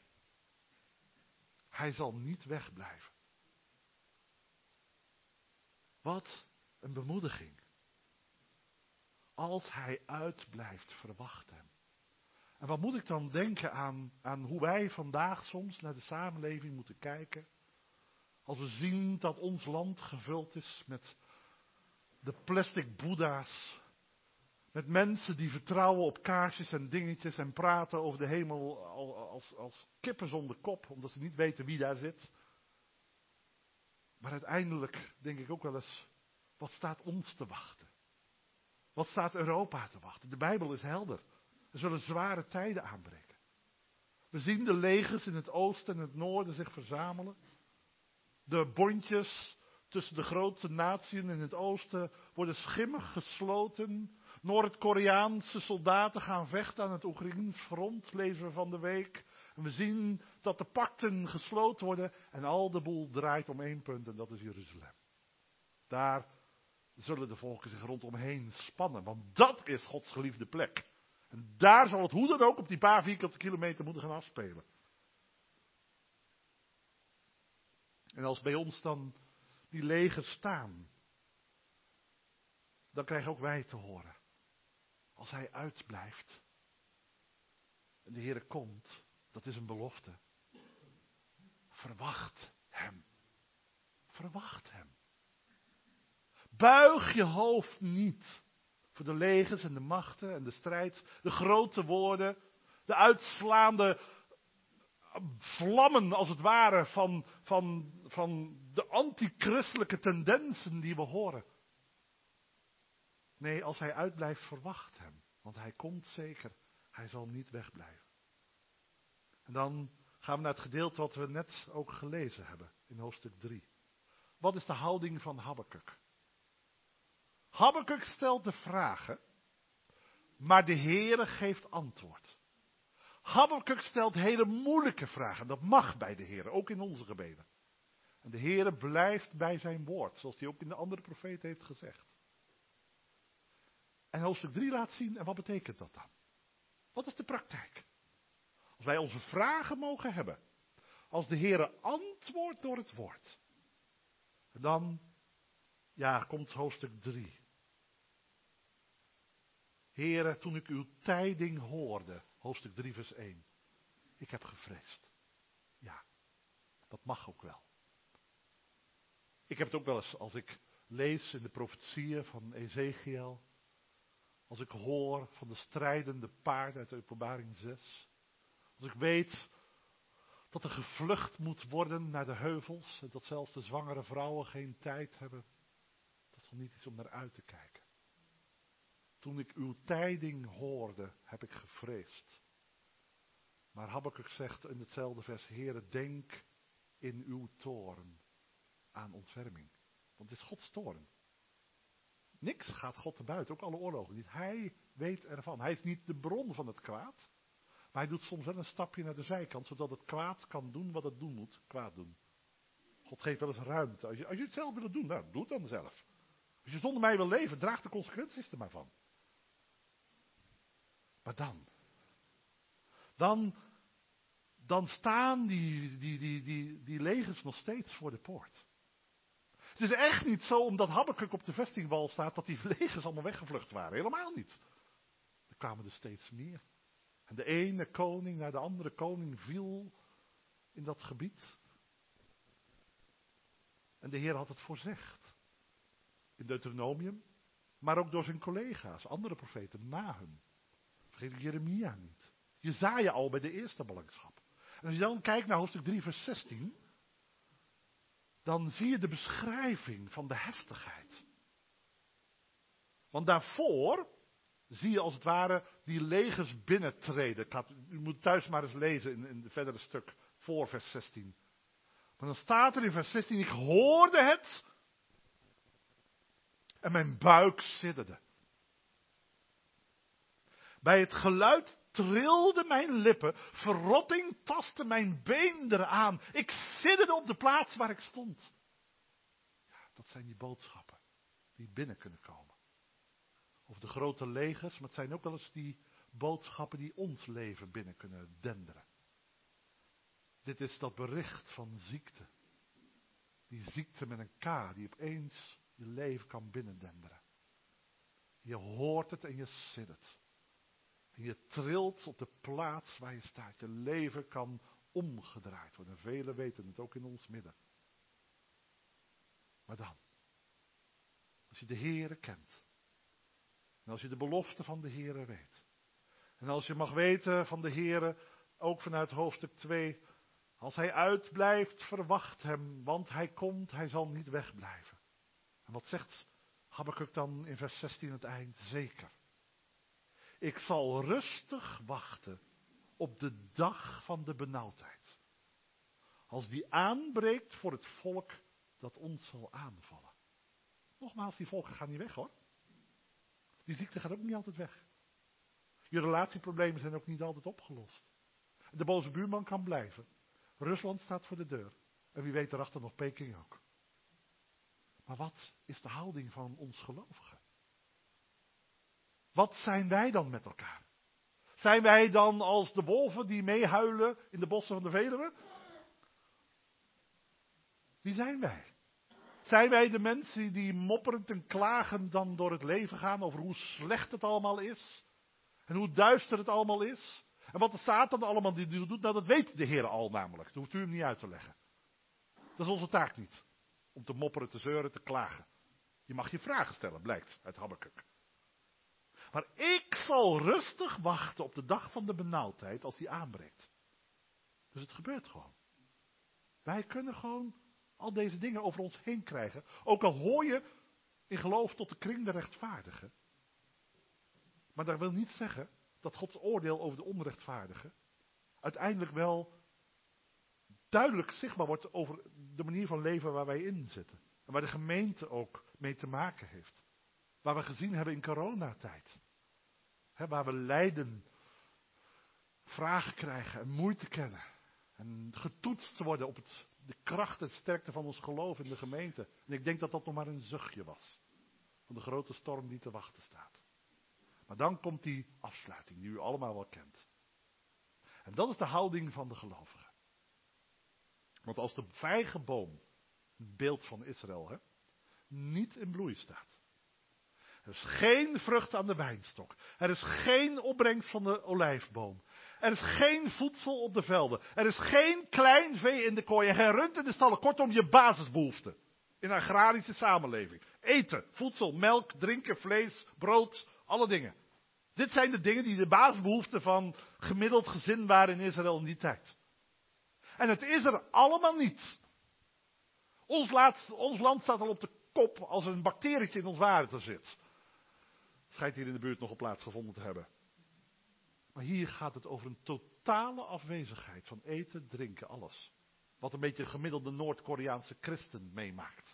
Hij zal niet wegblijven. Wat een bemoediging. Als hij uitblijft, verwacht hem. En wat moet ik dan denken aan, aan hoe wij vandaag soms naar de samenleving moeten kijken? Als we zien dat ons land gevuld is met de plastic boeddha's. Met mensen die vertrouwen op kaarsjes en dingetjes en praten over de hemel als, als kippen zonder kop. Omdat ze niet weten wie daar zit. Maar uiteindelijk denk ik ook wel eens, wat staat ons te wachten? Wat staat Europa te wachten? De Bijbel is helder. Er zullen zware tijden aanbreken. We zien de legers in het oosten en het noorden zich verzamelen. De bondjes tussen de grote naties in het oosten worden schimmig gesloten. Noord-Koreaanse soldaten gaan vechten aan het Oekraïns front, lezen we van de week. En we zien dat de pakten gesloten worden en al de boel draait om één punt en dat is Jeruzalem. Daar zullen de volken zich rondomheen spannen, want dat is Gods geliefde plek. En daar zal het hoe dan ook op die paar vierkante kilometer moeten gaan afspelen. En als bij ons dan die legers staan, dan krijgen ook wij te horen. Als hij uitblijft en de Heere komt, dat is een belofte. Verwacht hem. Verwacht hem. Buig je hoofd niet voor de legers en de machten en de strijd, de grote woorden, de uitslaande vlammen als het ware van, van, van de antichristelijke tendensen die we horen. Nee, als hij uitblijft, verwacht hem. Want hij komt zeker. Hij zal niet wegblijven. En dan gaan we naar het gedeelte wat we net ook gelezen hebben. In hoofdstuk drie. Wat is de houding van Habakuk? Habakuk stelt de vragen. Maar de Heere geeft antwoord. Habakuk stelt hele moeilijke vragen. Dat mag bij de Heere. Ook in onze gebeden. En de Heere blijft bij zijn woord. Zoals hij ook in de andere profeet heeft gezegd. En hoofdstuk drie laat zien, en wat betekent dat dan? Wat is de praktijk? Als wij onze vragen mogen hebben, als de Heere antwoordt door het woord, dan, ja, komt hoofdstuk drie. Heere, toen ik uw tijding hoorde, hoofdstuk drie vers één, ik heb gevreesd. Ja, dat mag ook wel. Ik heb het ook wel eens, als ik lees in de profetieën van Ezekiel, als ik hoor van de strijdende paarden uit de Openbaring zes. Als ik weet dat er gevlucht moet worden naar de heuvels. En dat zelfs de zwangere vrouwen geen tijd hebben. Dat is toch niet iets om naar uit te kijken. Toen ik uw tijding hoorde, heb ik gevreesd. Maar Habakuk zegt in hetzelfde vers, Heere, denk in uw toorn aan ontferming. Want het is Gods toorn. Niks gaat God te buiten, ook alle oorlogen niet. Hij weet ervan. Hij is niet de bron van het kwaad. Maar hij doet soms wel een stapje naar de zijkant, zodat het kwaad kan doen wat het doen moet. Kwaad doen. God geeft wel eens ruimte. Als je, als je het zelf wil doen, nou, doe het dan zelf. Als je zonder mij wil leven, draag de consequenties er maar van. Maar dan. Dan, dan staan die, die, die, die, die legers nog steeds voor de poort. Het is echt niet zo, omdat Habakuk op de vestingwal staat, dat die legers allemaal weggevlucht waren. Helemaal niet. Er kwamen er steeds meer. En de ene koning naar de andere koning viel in dat gebied. En de Heer had het voorzegd. In Deuteronomium, maar ook door zijn collega's, andere profeten na hem. Vergeet Jeremia niet. Jesaja al bij de eerste ballingschap. En als je dan kijkt naar hoofdstuk drie vers zestien... dan zie je de beschrijving van de heftigheid. Want daarvoor zie je als het ware die legers binnentreden. Ik had, u moet thuis maar eens lezen in, in het verdere stuk voor vers zestien. Maar dan staat er in vers zestien, ik hoorde het en mijn buik sidderde. Bij het geluid trilden mijn lippen, verrotting tastte mijn beenderen aan. Ik sidderde op de plaats waar ik stond. Ja, dat zijn die boodschappen die binnen kunnen komen. Of de grote legers, maar het zijn ook wel eens die boodschappen die ons leven binnen kunnen denderen. Dit is dat bericht van ziekte. Die ziekte met een K, die opeens je leven kan binnendenderen. Je hoort het en je siddert. En je trilt op de plaats waar je staat. Je leven kan omgedraaid worden. En velen weten het ook in ons midden. Maar dan, als je de Heere kent. En als je de belofte van de Heere weet. En als je mag weten van de Heere, ook vanuit hoofdstuk twee. Als hij uitblijft, verwacht hem. Want hij komt, hij zal niet wegblijven. En wat zegt Habakuk dan in vers zestien het eind? Zeker. Ik zal rustig wachten op de dag van de benauwdheid. Als die aanbreekt voor het volk dat ons zal aanvallen. Nogmaals, die volken gaan niet weg hoor. Die ziekte gaat ook niet altijd weg. Je relatieproblemen zijn ook niet altijd opgelost. De boze buurman kan blijven. Rusland staat voor de deur. En wie weet erachter nog Peking ook. Maar wat is de houding van ons gelovigen? Wat zijn wij dan met elkaar? Zijn wij dan als de wolven die meehuilen in de bossen van de Veluwe? Wie zijn wij? Zijn wij de mensen die mopperend en klagend dan door het leven gaan over hoe slecht het allemaal is? En hoe duister het allemaal is? En wat de Satan allemaal die doet, nou dat weet de Heer al namelijk. Dat hoeft u hem niet uit te leggen. Dat is onze taak niet. Om te mopperen, te zeuren, te klagen. Je mag je vragen stellen, blijkt uit Habakuk. Maar ik zal rustig wachten op de dag van de benauwdheid als die aanbreekt. Dus het gebeurt gewoon. Wij kunnen gewoon al deze dingen over ons heen krijgen. Ook al hoor je in geloof tot de kring der rechtvaardigen. Maar dat wil niet zeggen dat Gods oordeel over de onrechtvaardigen uiteindelijk wel duidelijk zichtbaar wordt over de manier van leven waar wij in zitten. En waar de gemeente ook mee te maken heeft. Waar we gezien hebben in coronatijd. He, waar we lijden, vragen krijgen en moeite kennen. En getoetst worden op het, de kracht en sterkte van ons geloof in de gemeente. En ik denk dat dat nog maar een zuchtje was. Van de grote storm die te wachten staat. Maar dan komt die afsluiting die u allemaal wel kent. En dat is de houding van de gelovigen. Want als de vijgenboom, het beeld van Israël, hè, niet in bloei staat. Er is geen vrucht aan de wijnstok. Er is geen opbrengst van de olijfboom. Er is geen voedsel op de velden. Er is geen klein vee in de kooi en geen rund in de stallen. Kortom, je basisbehoeften. In een agrarische samenleving. Eten, voedsel, melk, drinken, vlees, brood, alle dingen. Dit zijn de dingen die de basisbehoeften van gemiddeld gezin waren in Israël in die tijd. En het is er allemaal niet. Ons, laat, ons land staat al op de kop als er een bacterietje in ons water zit. Schijnt hier in de buurt nog een plaatsgevonden te hebben. Maar hier gaat het over een totale afwezigheid van eten, drinken, alles. Wat een beetje een gemiddelde Noord-Koreaanse christen meemaakt.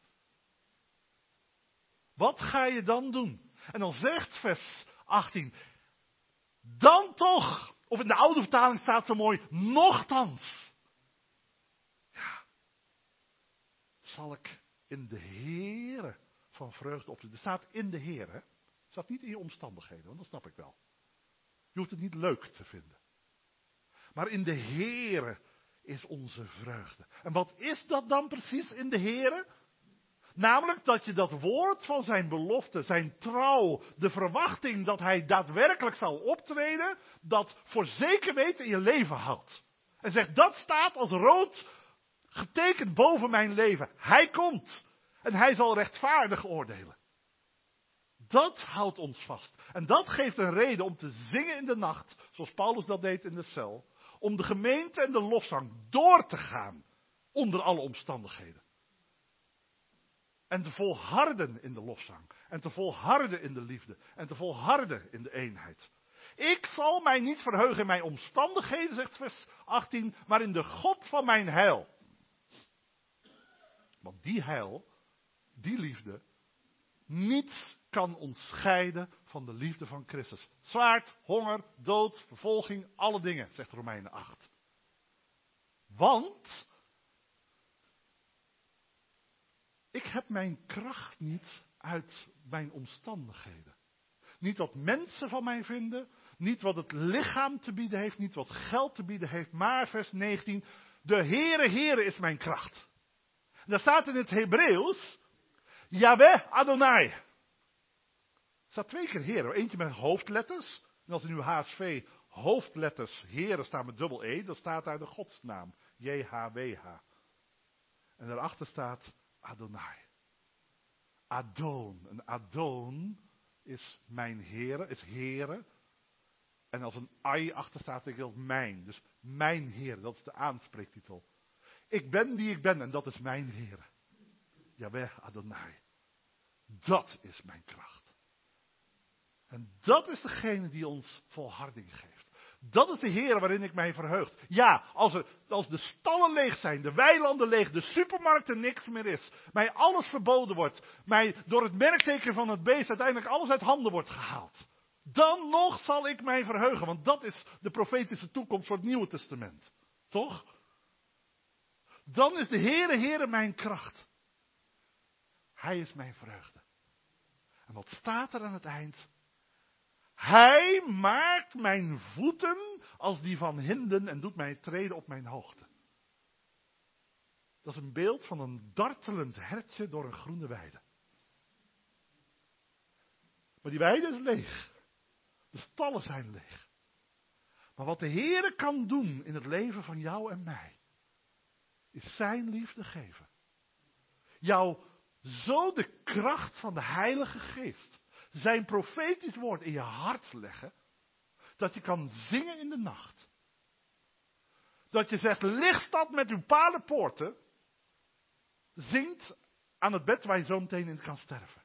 Wat ga je dan doen? En dan zegt vers achttien. Dan toch, of in de oude vertaling staat zo mooi, nochtans. Ja, zal ik in de Heere van vreugde optreden. Er staat in de Heere. Het staat niet in je omstandigheden, want dat snap ik wel. Je hoeft het niet leuk te vinden. Maar in de Heere is onze vreugde. En wat is dat dan precies in de Heere? Namelijk dat je dat woord van zijn belofte, zijn trouw, de verwachting dat hij daadwerkelijk zal optreden, dat voor zeker weten in je leven houdt. En zegt, dat staat als rood getekend boven mijn leven. Hij komt en hij zal rechtvaardig oordelen. Dat houdt ons vast. En dat geeft een reden om te zingen in de nacht, zoals Paulus dat deed in de cel. Om de gemeente en de lofzang door te gaan onder alle omstandigheden. En te volharden in de lofzang. En te volharden in de liefde. En te volharden in de eenheid. Ik zal mij niet verheugen in mijn omstandigheden, zegt vers achttien, maar in de God van mijn heil. Want die heil, die liefde, niets kan ons scheiden van de liefde van Christus. Zwaard, honger, dood, vervolging, alle dingen, zegt Romeinen acht. Want ik heb mijn kracht niet uit mijn omstandigheden. Niet wat mensen van mij vinden, niet wat het lichaam te bieden heeft, niet wat geld te bieden heeft, maar vers negentien, de Heere, Heere is mijn kracht. En daar staat in het Hebreeuws, Yahweh Adonai. Er staat twee keer Heere, eentje met hoofdletters, en als in uw H S V hoofdletters Heere staan met dubbel E, dan staat daar de godsnaam, J H W H. En daarachter staat Adonai. Adon, een Adon is mijn Heere, is Heere. En als een ai achter staat, denk ik dat mijn. Dus mijn Heer, dat is de aanspreektitel. Ik ben die ik ben en dat is mijn Heer. Yahweh Adonai. Dat is mijn kracht. En dat is degene die ons volharding geeft. Dat is de Heer waarin ik mij verheug. Ja, als, er, als de stallen leeg zijn, de weilanden leeg, de supermarkten niks meer is. Mij alles verboden wordt. Mij door het merkteken van het beest uiteindelijk alles uit handen wordt gehaald. Dan nog zal ik mij verheugen. Want dat is de profetische toekomst voor het Nieuwe Testament. Toch? Dan is de Heere, Heere mijn kracht. Hij is mijn vreugde. En wat staat er aan het eind? Hij maakt mijn voeten als die van hinden en doet mij treden op mijn hoogte. Dat is een beeld van een dartelend hertje door een groene weide. Maar die weide is leeg. De stallen zijn leeg. Maar wat de Heere kan doen in het leven van jou en mij, is zijn liefde geven. Jou zo de kracht van de Heilige Geest, zijn profetisch woord in je hart leggen, dat je kan zingen in de nacht. Dat je zegt, lichtstad met uw palenpoorten, zingt aan het bed waar je zo meteen in kan sterven.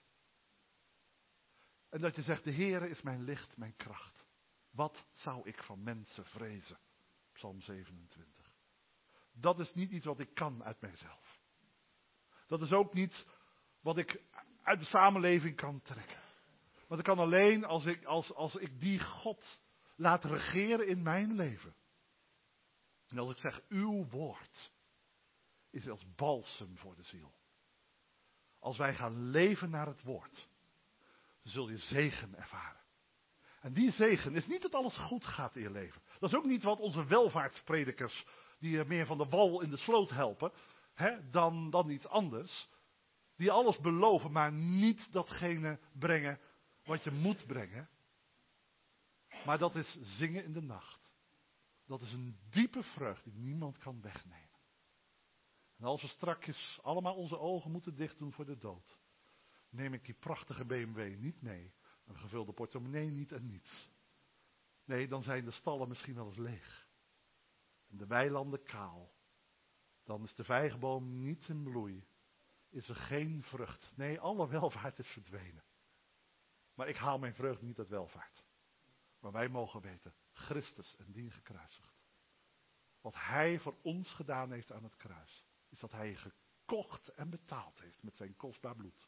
En dat je zegt, de Heere is mijn licht, mijn kracht. Wat zou ik van mensen vrezen? Psalm zevenentwintig. Dat is niet iets wat ik kan uit mijzelf. Dat is ook niet wat ik uit de samenleving kan trekken. Want ik kan alleen als ik, als, als ik die God laat regeren in mijn leven. En als ik zeg, uw woord is als balsem voor de ziel. Als wij gaan leven naar het woord, zul je zegen ervaren. En die zegen is niet dat alles goed gaat in je leven. Dat is ook niet wat onze welvaartspredikers, die je meer van de wal in de sloot helpen, hè, dan, dan iets anders. Die alles beloven, maar niet datgene brengen wat je moet brengen. Maar dat is zingen in de nacht. Dat is een diepe vreugde die niemand kan wegnemen. En als we strakjes allemaal onze ogen moeten dichtdoen voor de dood, neem ik die prachtige B M W niet mee. Een gevulde portemonnee niet en niets. Nee, dan zijn de stallen misschien wel eens leeg. En de weilanden kaal. Dan is de vijgenboom niet in bloei. Is er geen vrucht. Nee, alle welvaart is verdwenen. Maar ik haal mijn vreugde niet uit welvaart. Maar wij mogen weten, Christus en dien gekruisigd. Wat hij voor ons gedaan heeft aan het kruis, is dat hij gekocht en betaald heeft met zijn kostbaar bloed.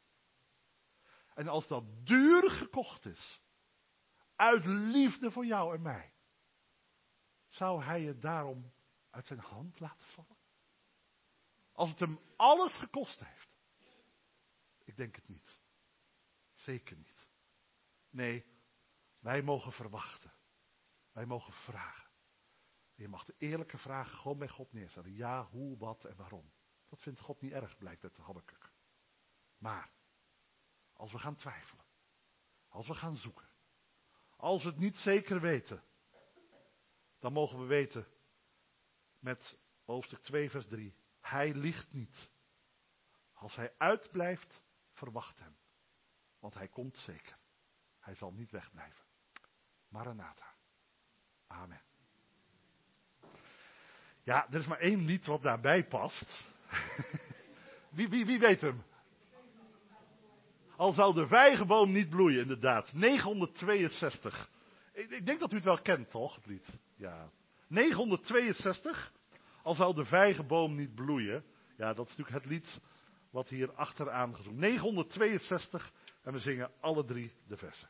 En als dat duur gekocht is, uit liefde voor jou en mij, zou hij het daarom uit zijn hand laten vallen? Als het hem alles gekost heeft? Ik denk het niet. Zeker niet. Nee, wij mogen verwachten. Wij mogen vragen. Je mag de eerlijke vragen gewoon bij God neerstellen. Ja, hoe, wat en waarom. Dat vindt God niet erg, blijkt uit de Habakuk. Maar, als we gaan twijfelen. Als we gaan zoeken. Als we het niet zeker weten. Dan mogen we weten met hoofdstuk twee vers drie. Hij liegt niet. Als hij uitblijft, verwacht hem. Want hij komt zeker. Hij zal niet wegblijven. Maranatha. Amen. Ja, er is maar één lied wat daarbij past. wie, wie, wie weet hem? Al zou de vijgenboom niet bloeien, inderdaad. negenhonderdtweeënzestig. Ik, ik denk dat u het wel kent, toch, het lied? Ja. negenhonderdtweeënzestig. Al zou de vijgenboom niet bloeien. Ja, dat is natuurlijk het lied wat hier achteraan gezongen. negenhonderdtweeënzestig. En we zingen alle drie de versen.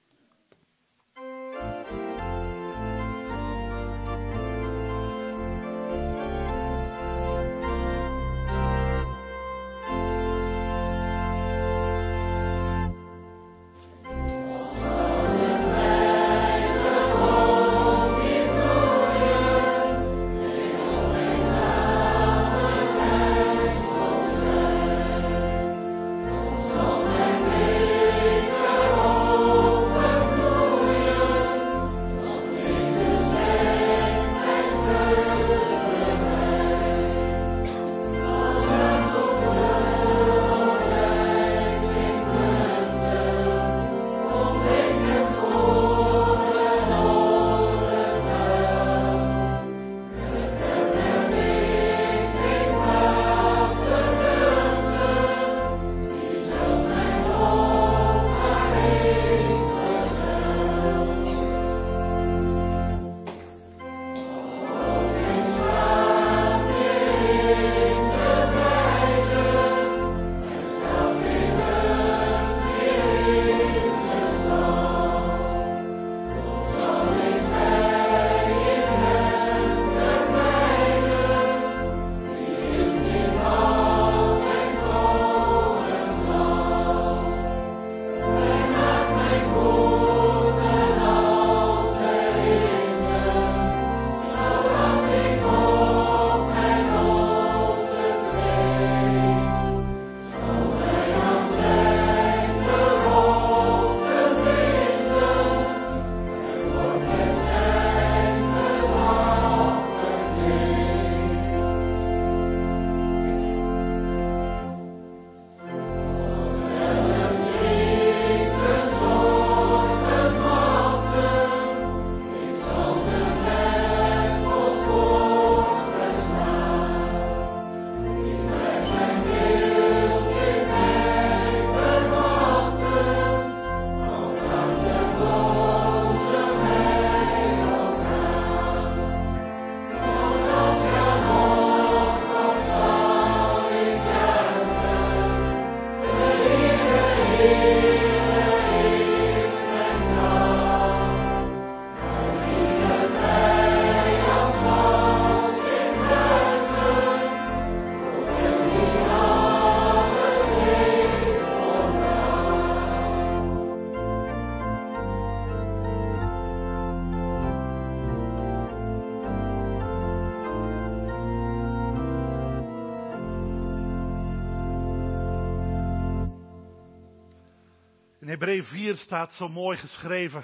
In Hebreeën vier staat zo mooi geschreven.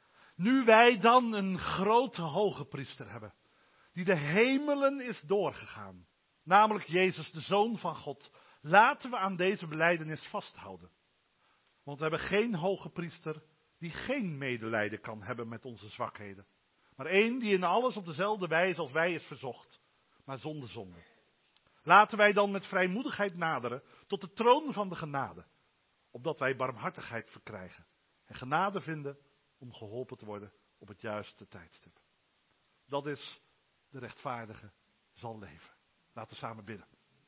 Nu wij dan een grote hoge priester hebben, die de hemelen is doorgegaan, namelijk Jezus, de Zoon van God, laten we aan deze belijdenis vasthouden. Want we hebben geen hoge priester die geen medelijden kan hebben met onze zwakheden, maar één die in alles op dezelfde wijze als wij is verzocht, maar zonder zonde. Laten wij dan met vrijmoedigheid naderen tot de troon van de genade, opdat wij barmhartigheid verkrijgen en genade vinden om geholpen te worden op het juiste tijdstip. Dat is de rechtvaardige zal leven. Laten we samen bidden.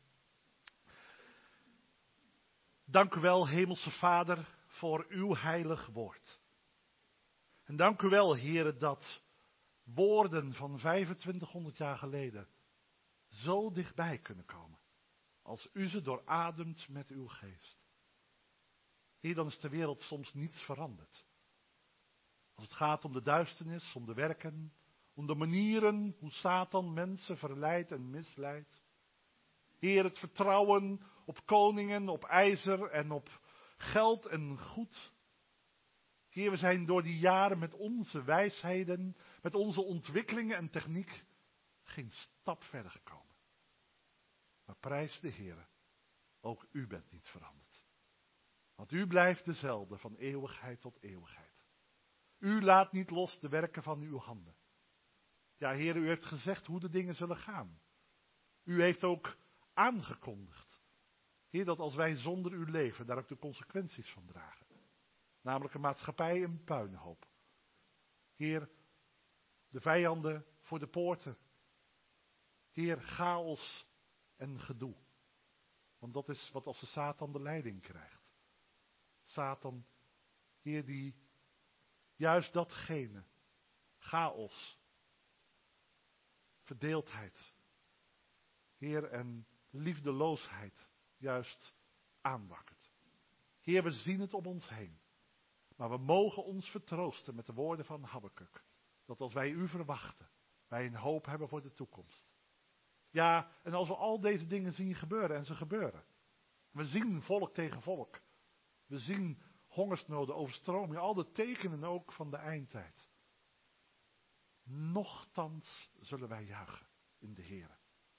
Dank u wel, Hemelse Vader, voor uw heilig woord. En dank u wel, Heere, dat woorden van vijfentwintighonderd jaar geleden zo dichtbij kunnen komen, als u ze doorademt met uw geest. Heer, dan is de wereld soms niets veranderd. Als het gaat om de duisternis, om de werken, om de manieren hoe Satan mensen verleidt en misleidt. Heer, het vertrouwen op koningen, op ijzer en op geld en goed. Heer, we zijn door die jaren met onze wijsheden, met onze ontwikkelingen en techniek geen stap verder gekomen. Maar prijs de Heer, ook u bent niet veranderd. Want u blijft dezelfde van eeuwigheid tot eeuwigheid. U laat niet los de werken van uw handen. Ja, Heer, u heeft gezegd hoe de dingen zullen gaan. U heeft ook aangekondigd Heer, dat als wij zonder u leven, daar ook de consequenties van dragen. Namelijk een maatschappij een puinhoop. Heer, de vijanden voor de poorten. Heer, chaos en gedoe. Want dat is wat als de Satan de leiding krijgt. Satan, Heer, die juist datgene, chaos, verdeeldheid, Heer, en liefdeloosheid juist aanwakkert. Heer, we zien het om ons heen. Maar we mogen ons vertroosten met de woorden van Habakuk. Dat als wij u verwachten, wij een hoop hebben voor de toekomst. Ja, en als we al deze dingen zien gebeuren, en ze gebeuren. We zien volk tegen volk. We zien hongersnoden, overstromingen, al de tekenen ook van de eindtijd. Nochtans zullen wij juichen in de Heer.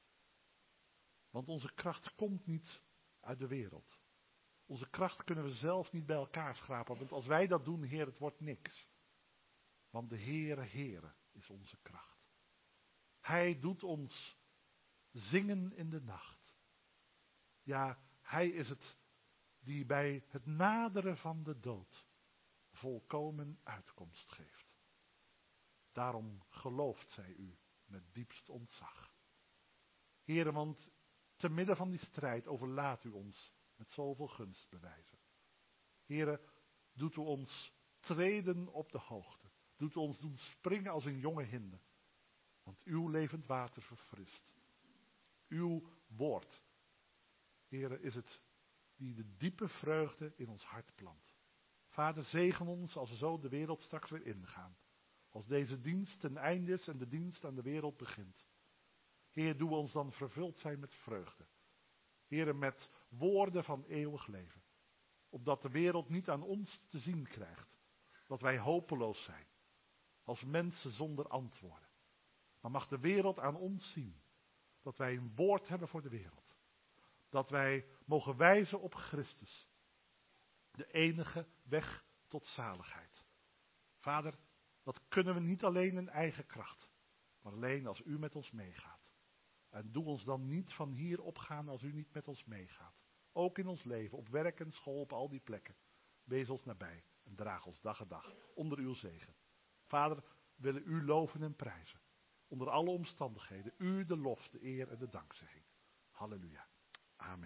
Want onze kracht komt niet uit de wereld. Onze kracht kunnen we zelf niet bij elkaar schrapen. Want als wij dat doen, Heer, het wordt niks. Want de Heere, Heere is onze kracht. Hij doet ons zingen in de nacht. Ja, Hij is het die bij het naderen van de dood volkomen uitkomst geeft. Daarom gelooft zij u met diepst ontzag. Heere, want te midden van die strijd overlaat u ons met zoveel gunstbewijzen. Heere, doet u ons treden op de hoogte. Doet u ons doen springen als een jonge hinde. Want uw levend water verfrist. Uw woord, Heere, is het die de diepe vreugde in ons hart plant. Vader, zegen ons als we zo de wereld straks weer ingaan. Als deze dienst ten einde is en de dienst aan de wereld begint. Heer, doe ons dan vervuld zijn met vreugde. Heer, met woorden van eeuwig leven. Opdat de wereld niet aan ons te zien krijgt. Dat wij hopeloos zijn. Als mensen zonder antwoorden. Maar mag de wereld aan ons zien. Dat wij een woord hebben voor de wereld. Dat wij mogen wijzen op Christus. De enige weg tot zaligheid. Vader, dat kunnen we niet alleen in eigen kracht. Maar alleen als u met ons meegaat. En doe ons dan niet van hier opgaan als u niet met ons meegaat. Ook in ons leven, op werk en school, op al die plekken. Wees ons nabij en draag ons dag en dag onder uw zegen. Vader, we willen u loven en prijzen. Onder alle omstandigheden. U de lof, de eer en de dankzegging. Halleluja. Amen.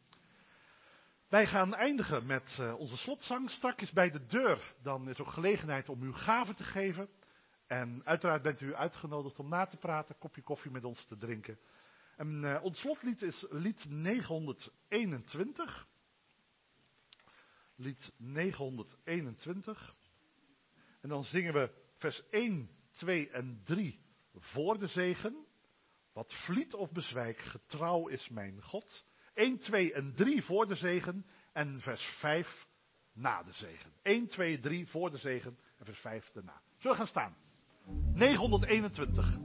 Wij gaan eindigen met uh, onze slotzang. Straks bij de deur. Dan is ook gelegenheid om uw gaven te geven. En uiteraard bent u uitgenodigd om na te praten. Een kopje koffie met ons te drinken. En uh, ons slotlied is lied negenhonderdeenentwintig. Lied negenhonderdeenentwintig. En dan zingen we vers één, twee en drie voor de zegen. Wat vliet of bezwijk, getrouw is mijn God. één, twee en drie voor de zegen. En vers vijf na de zegen. één, twee, drie voor de zegen. En vers vijf daarna. Zullen we gaan staan? negenhonderdeenentwintig.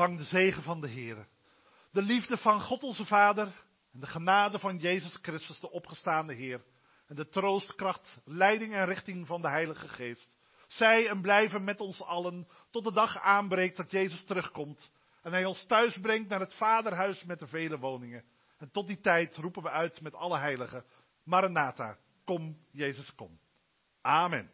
Ontvang de zegen van de Heer. De liefde van God onze Vader en de genade van Jezus Christus, de opgestaande Heer. En de troost, kracht, leiding en richting van de Heilige Geest. Zij en blijven met ons allen tot de dag aanbreekt dat Jezus terugkomt. En hij ons thuis brengt naar het Vaderhuis met de vele woningen. En tot die tijd roepen we uit met alle heiligen. Maranatha, kom Jezus, kom. Amen.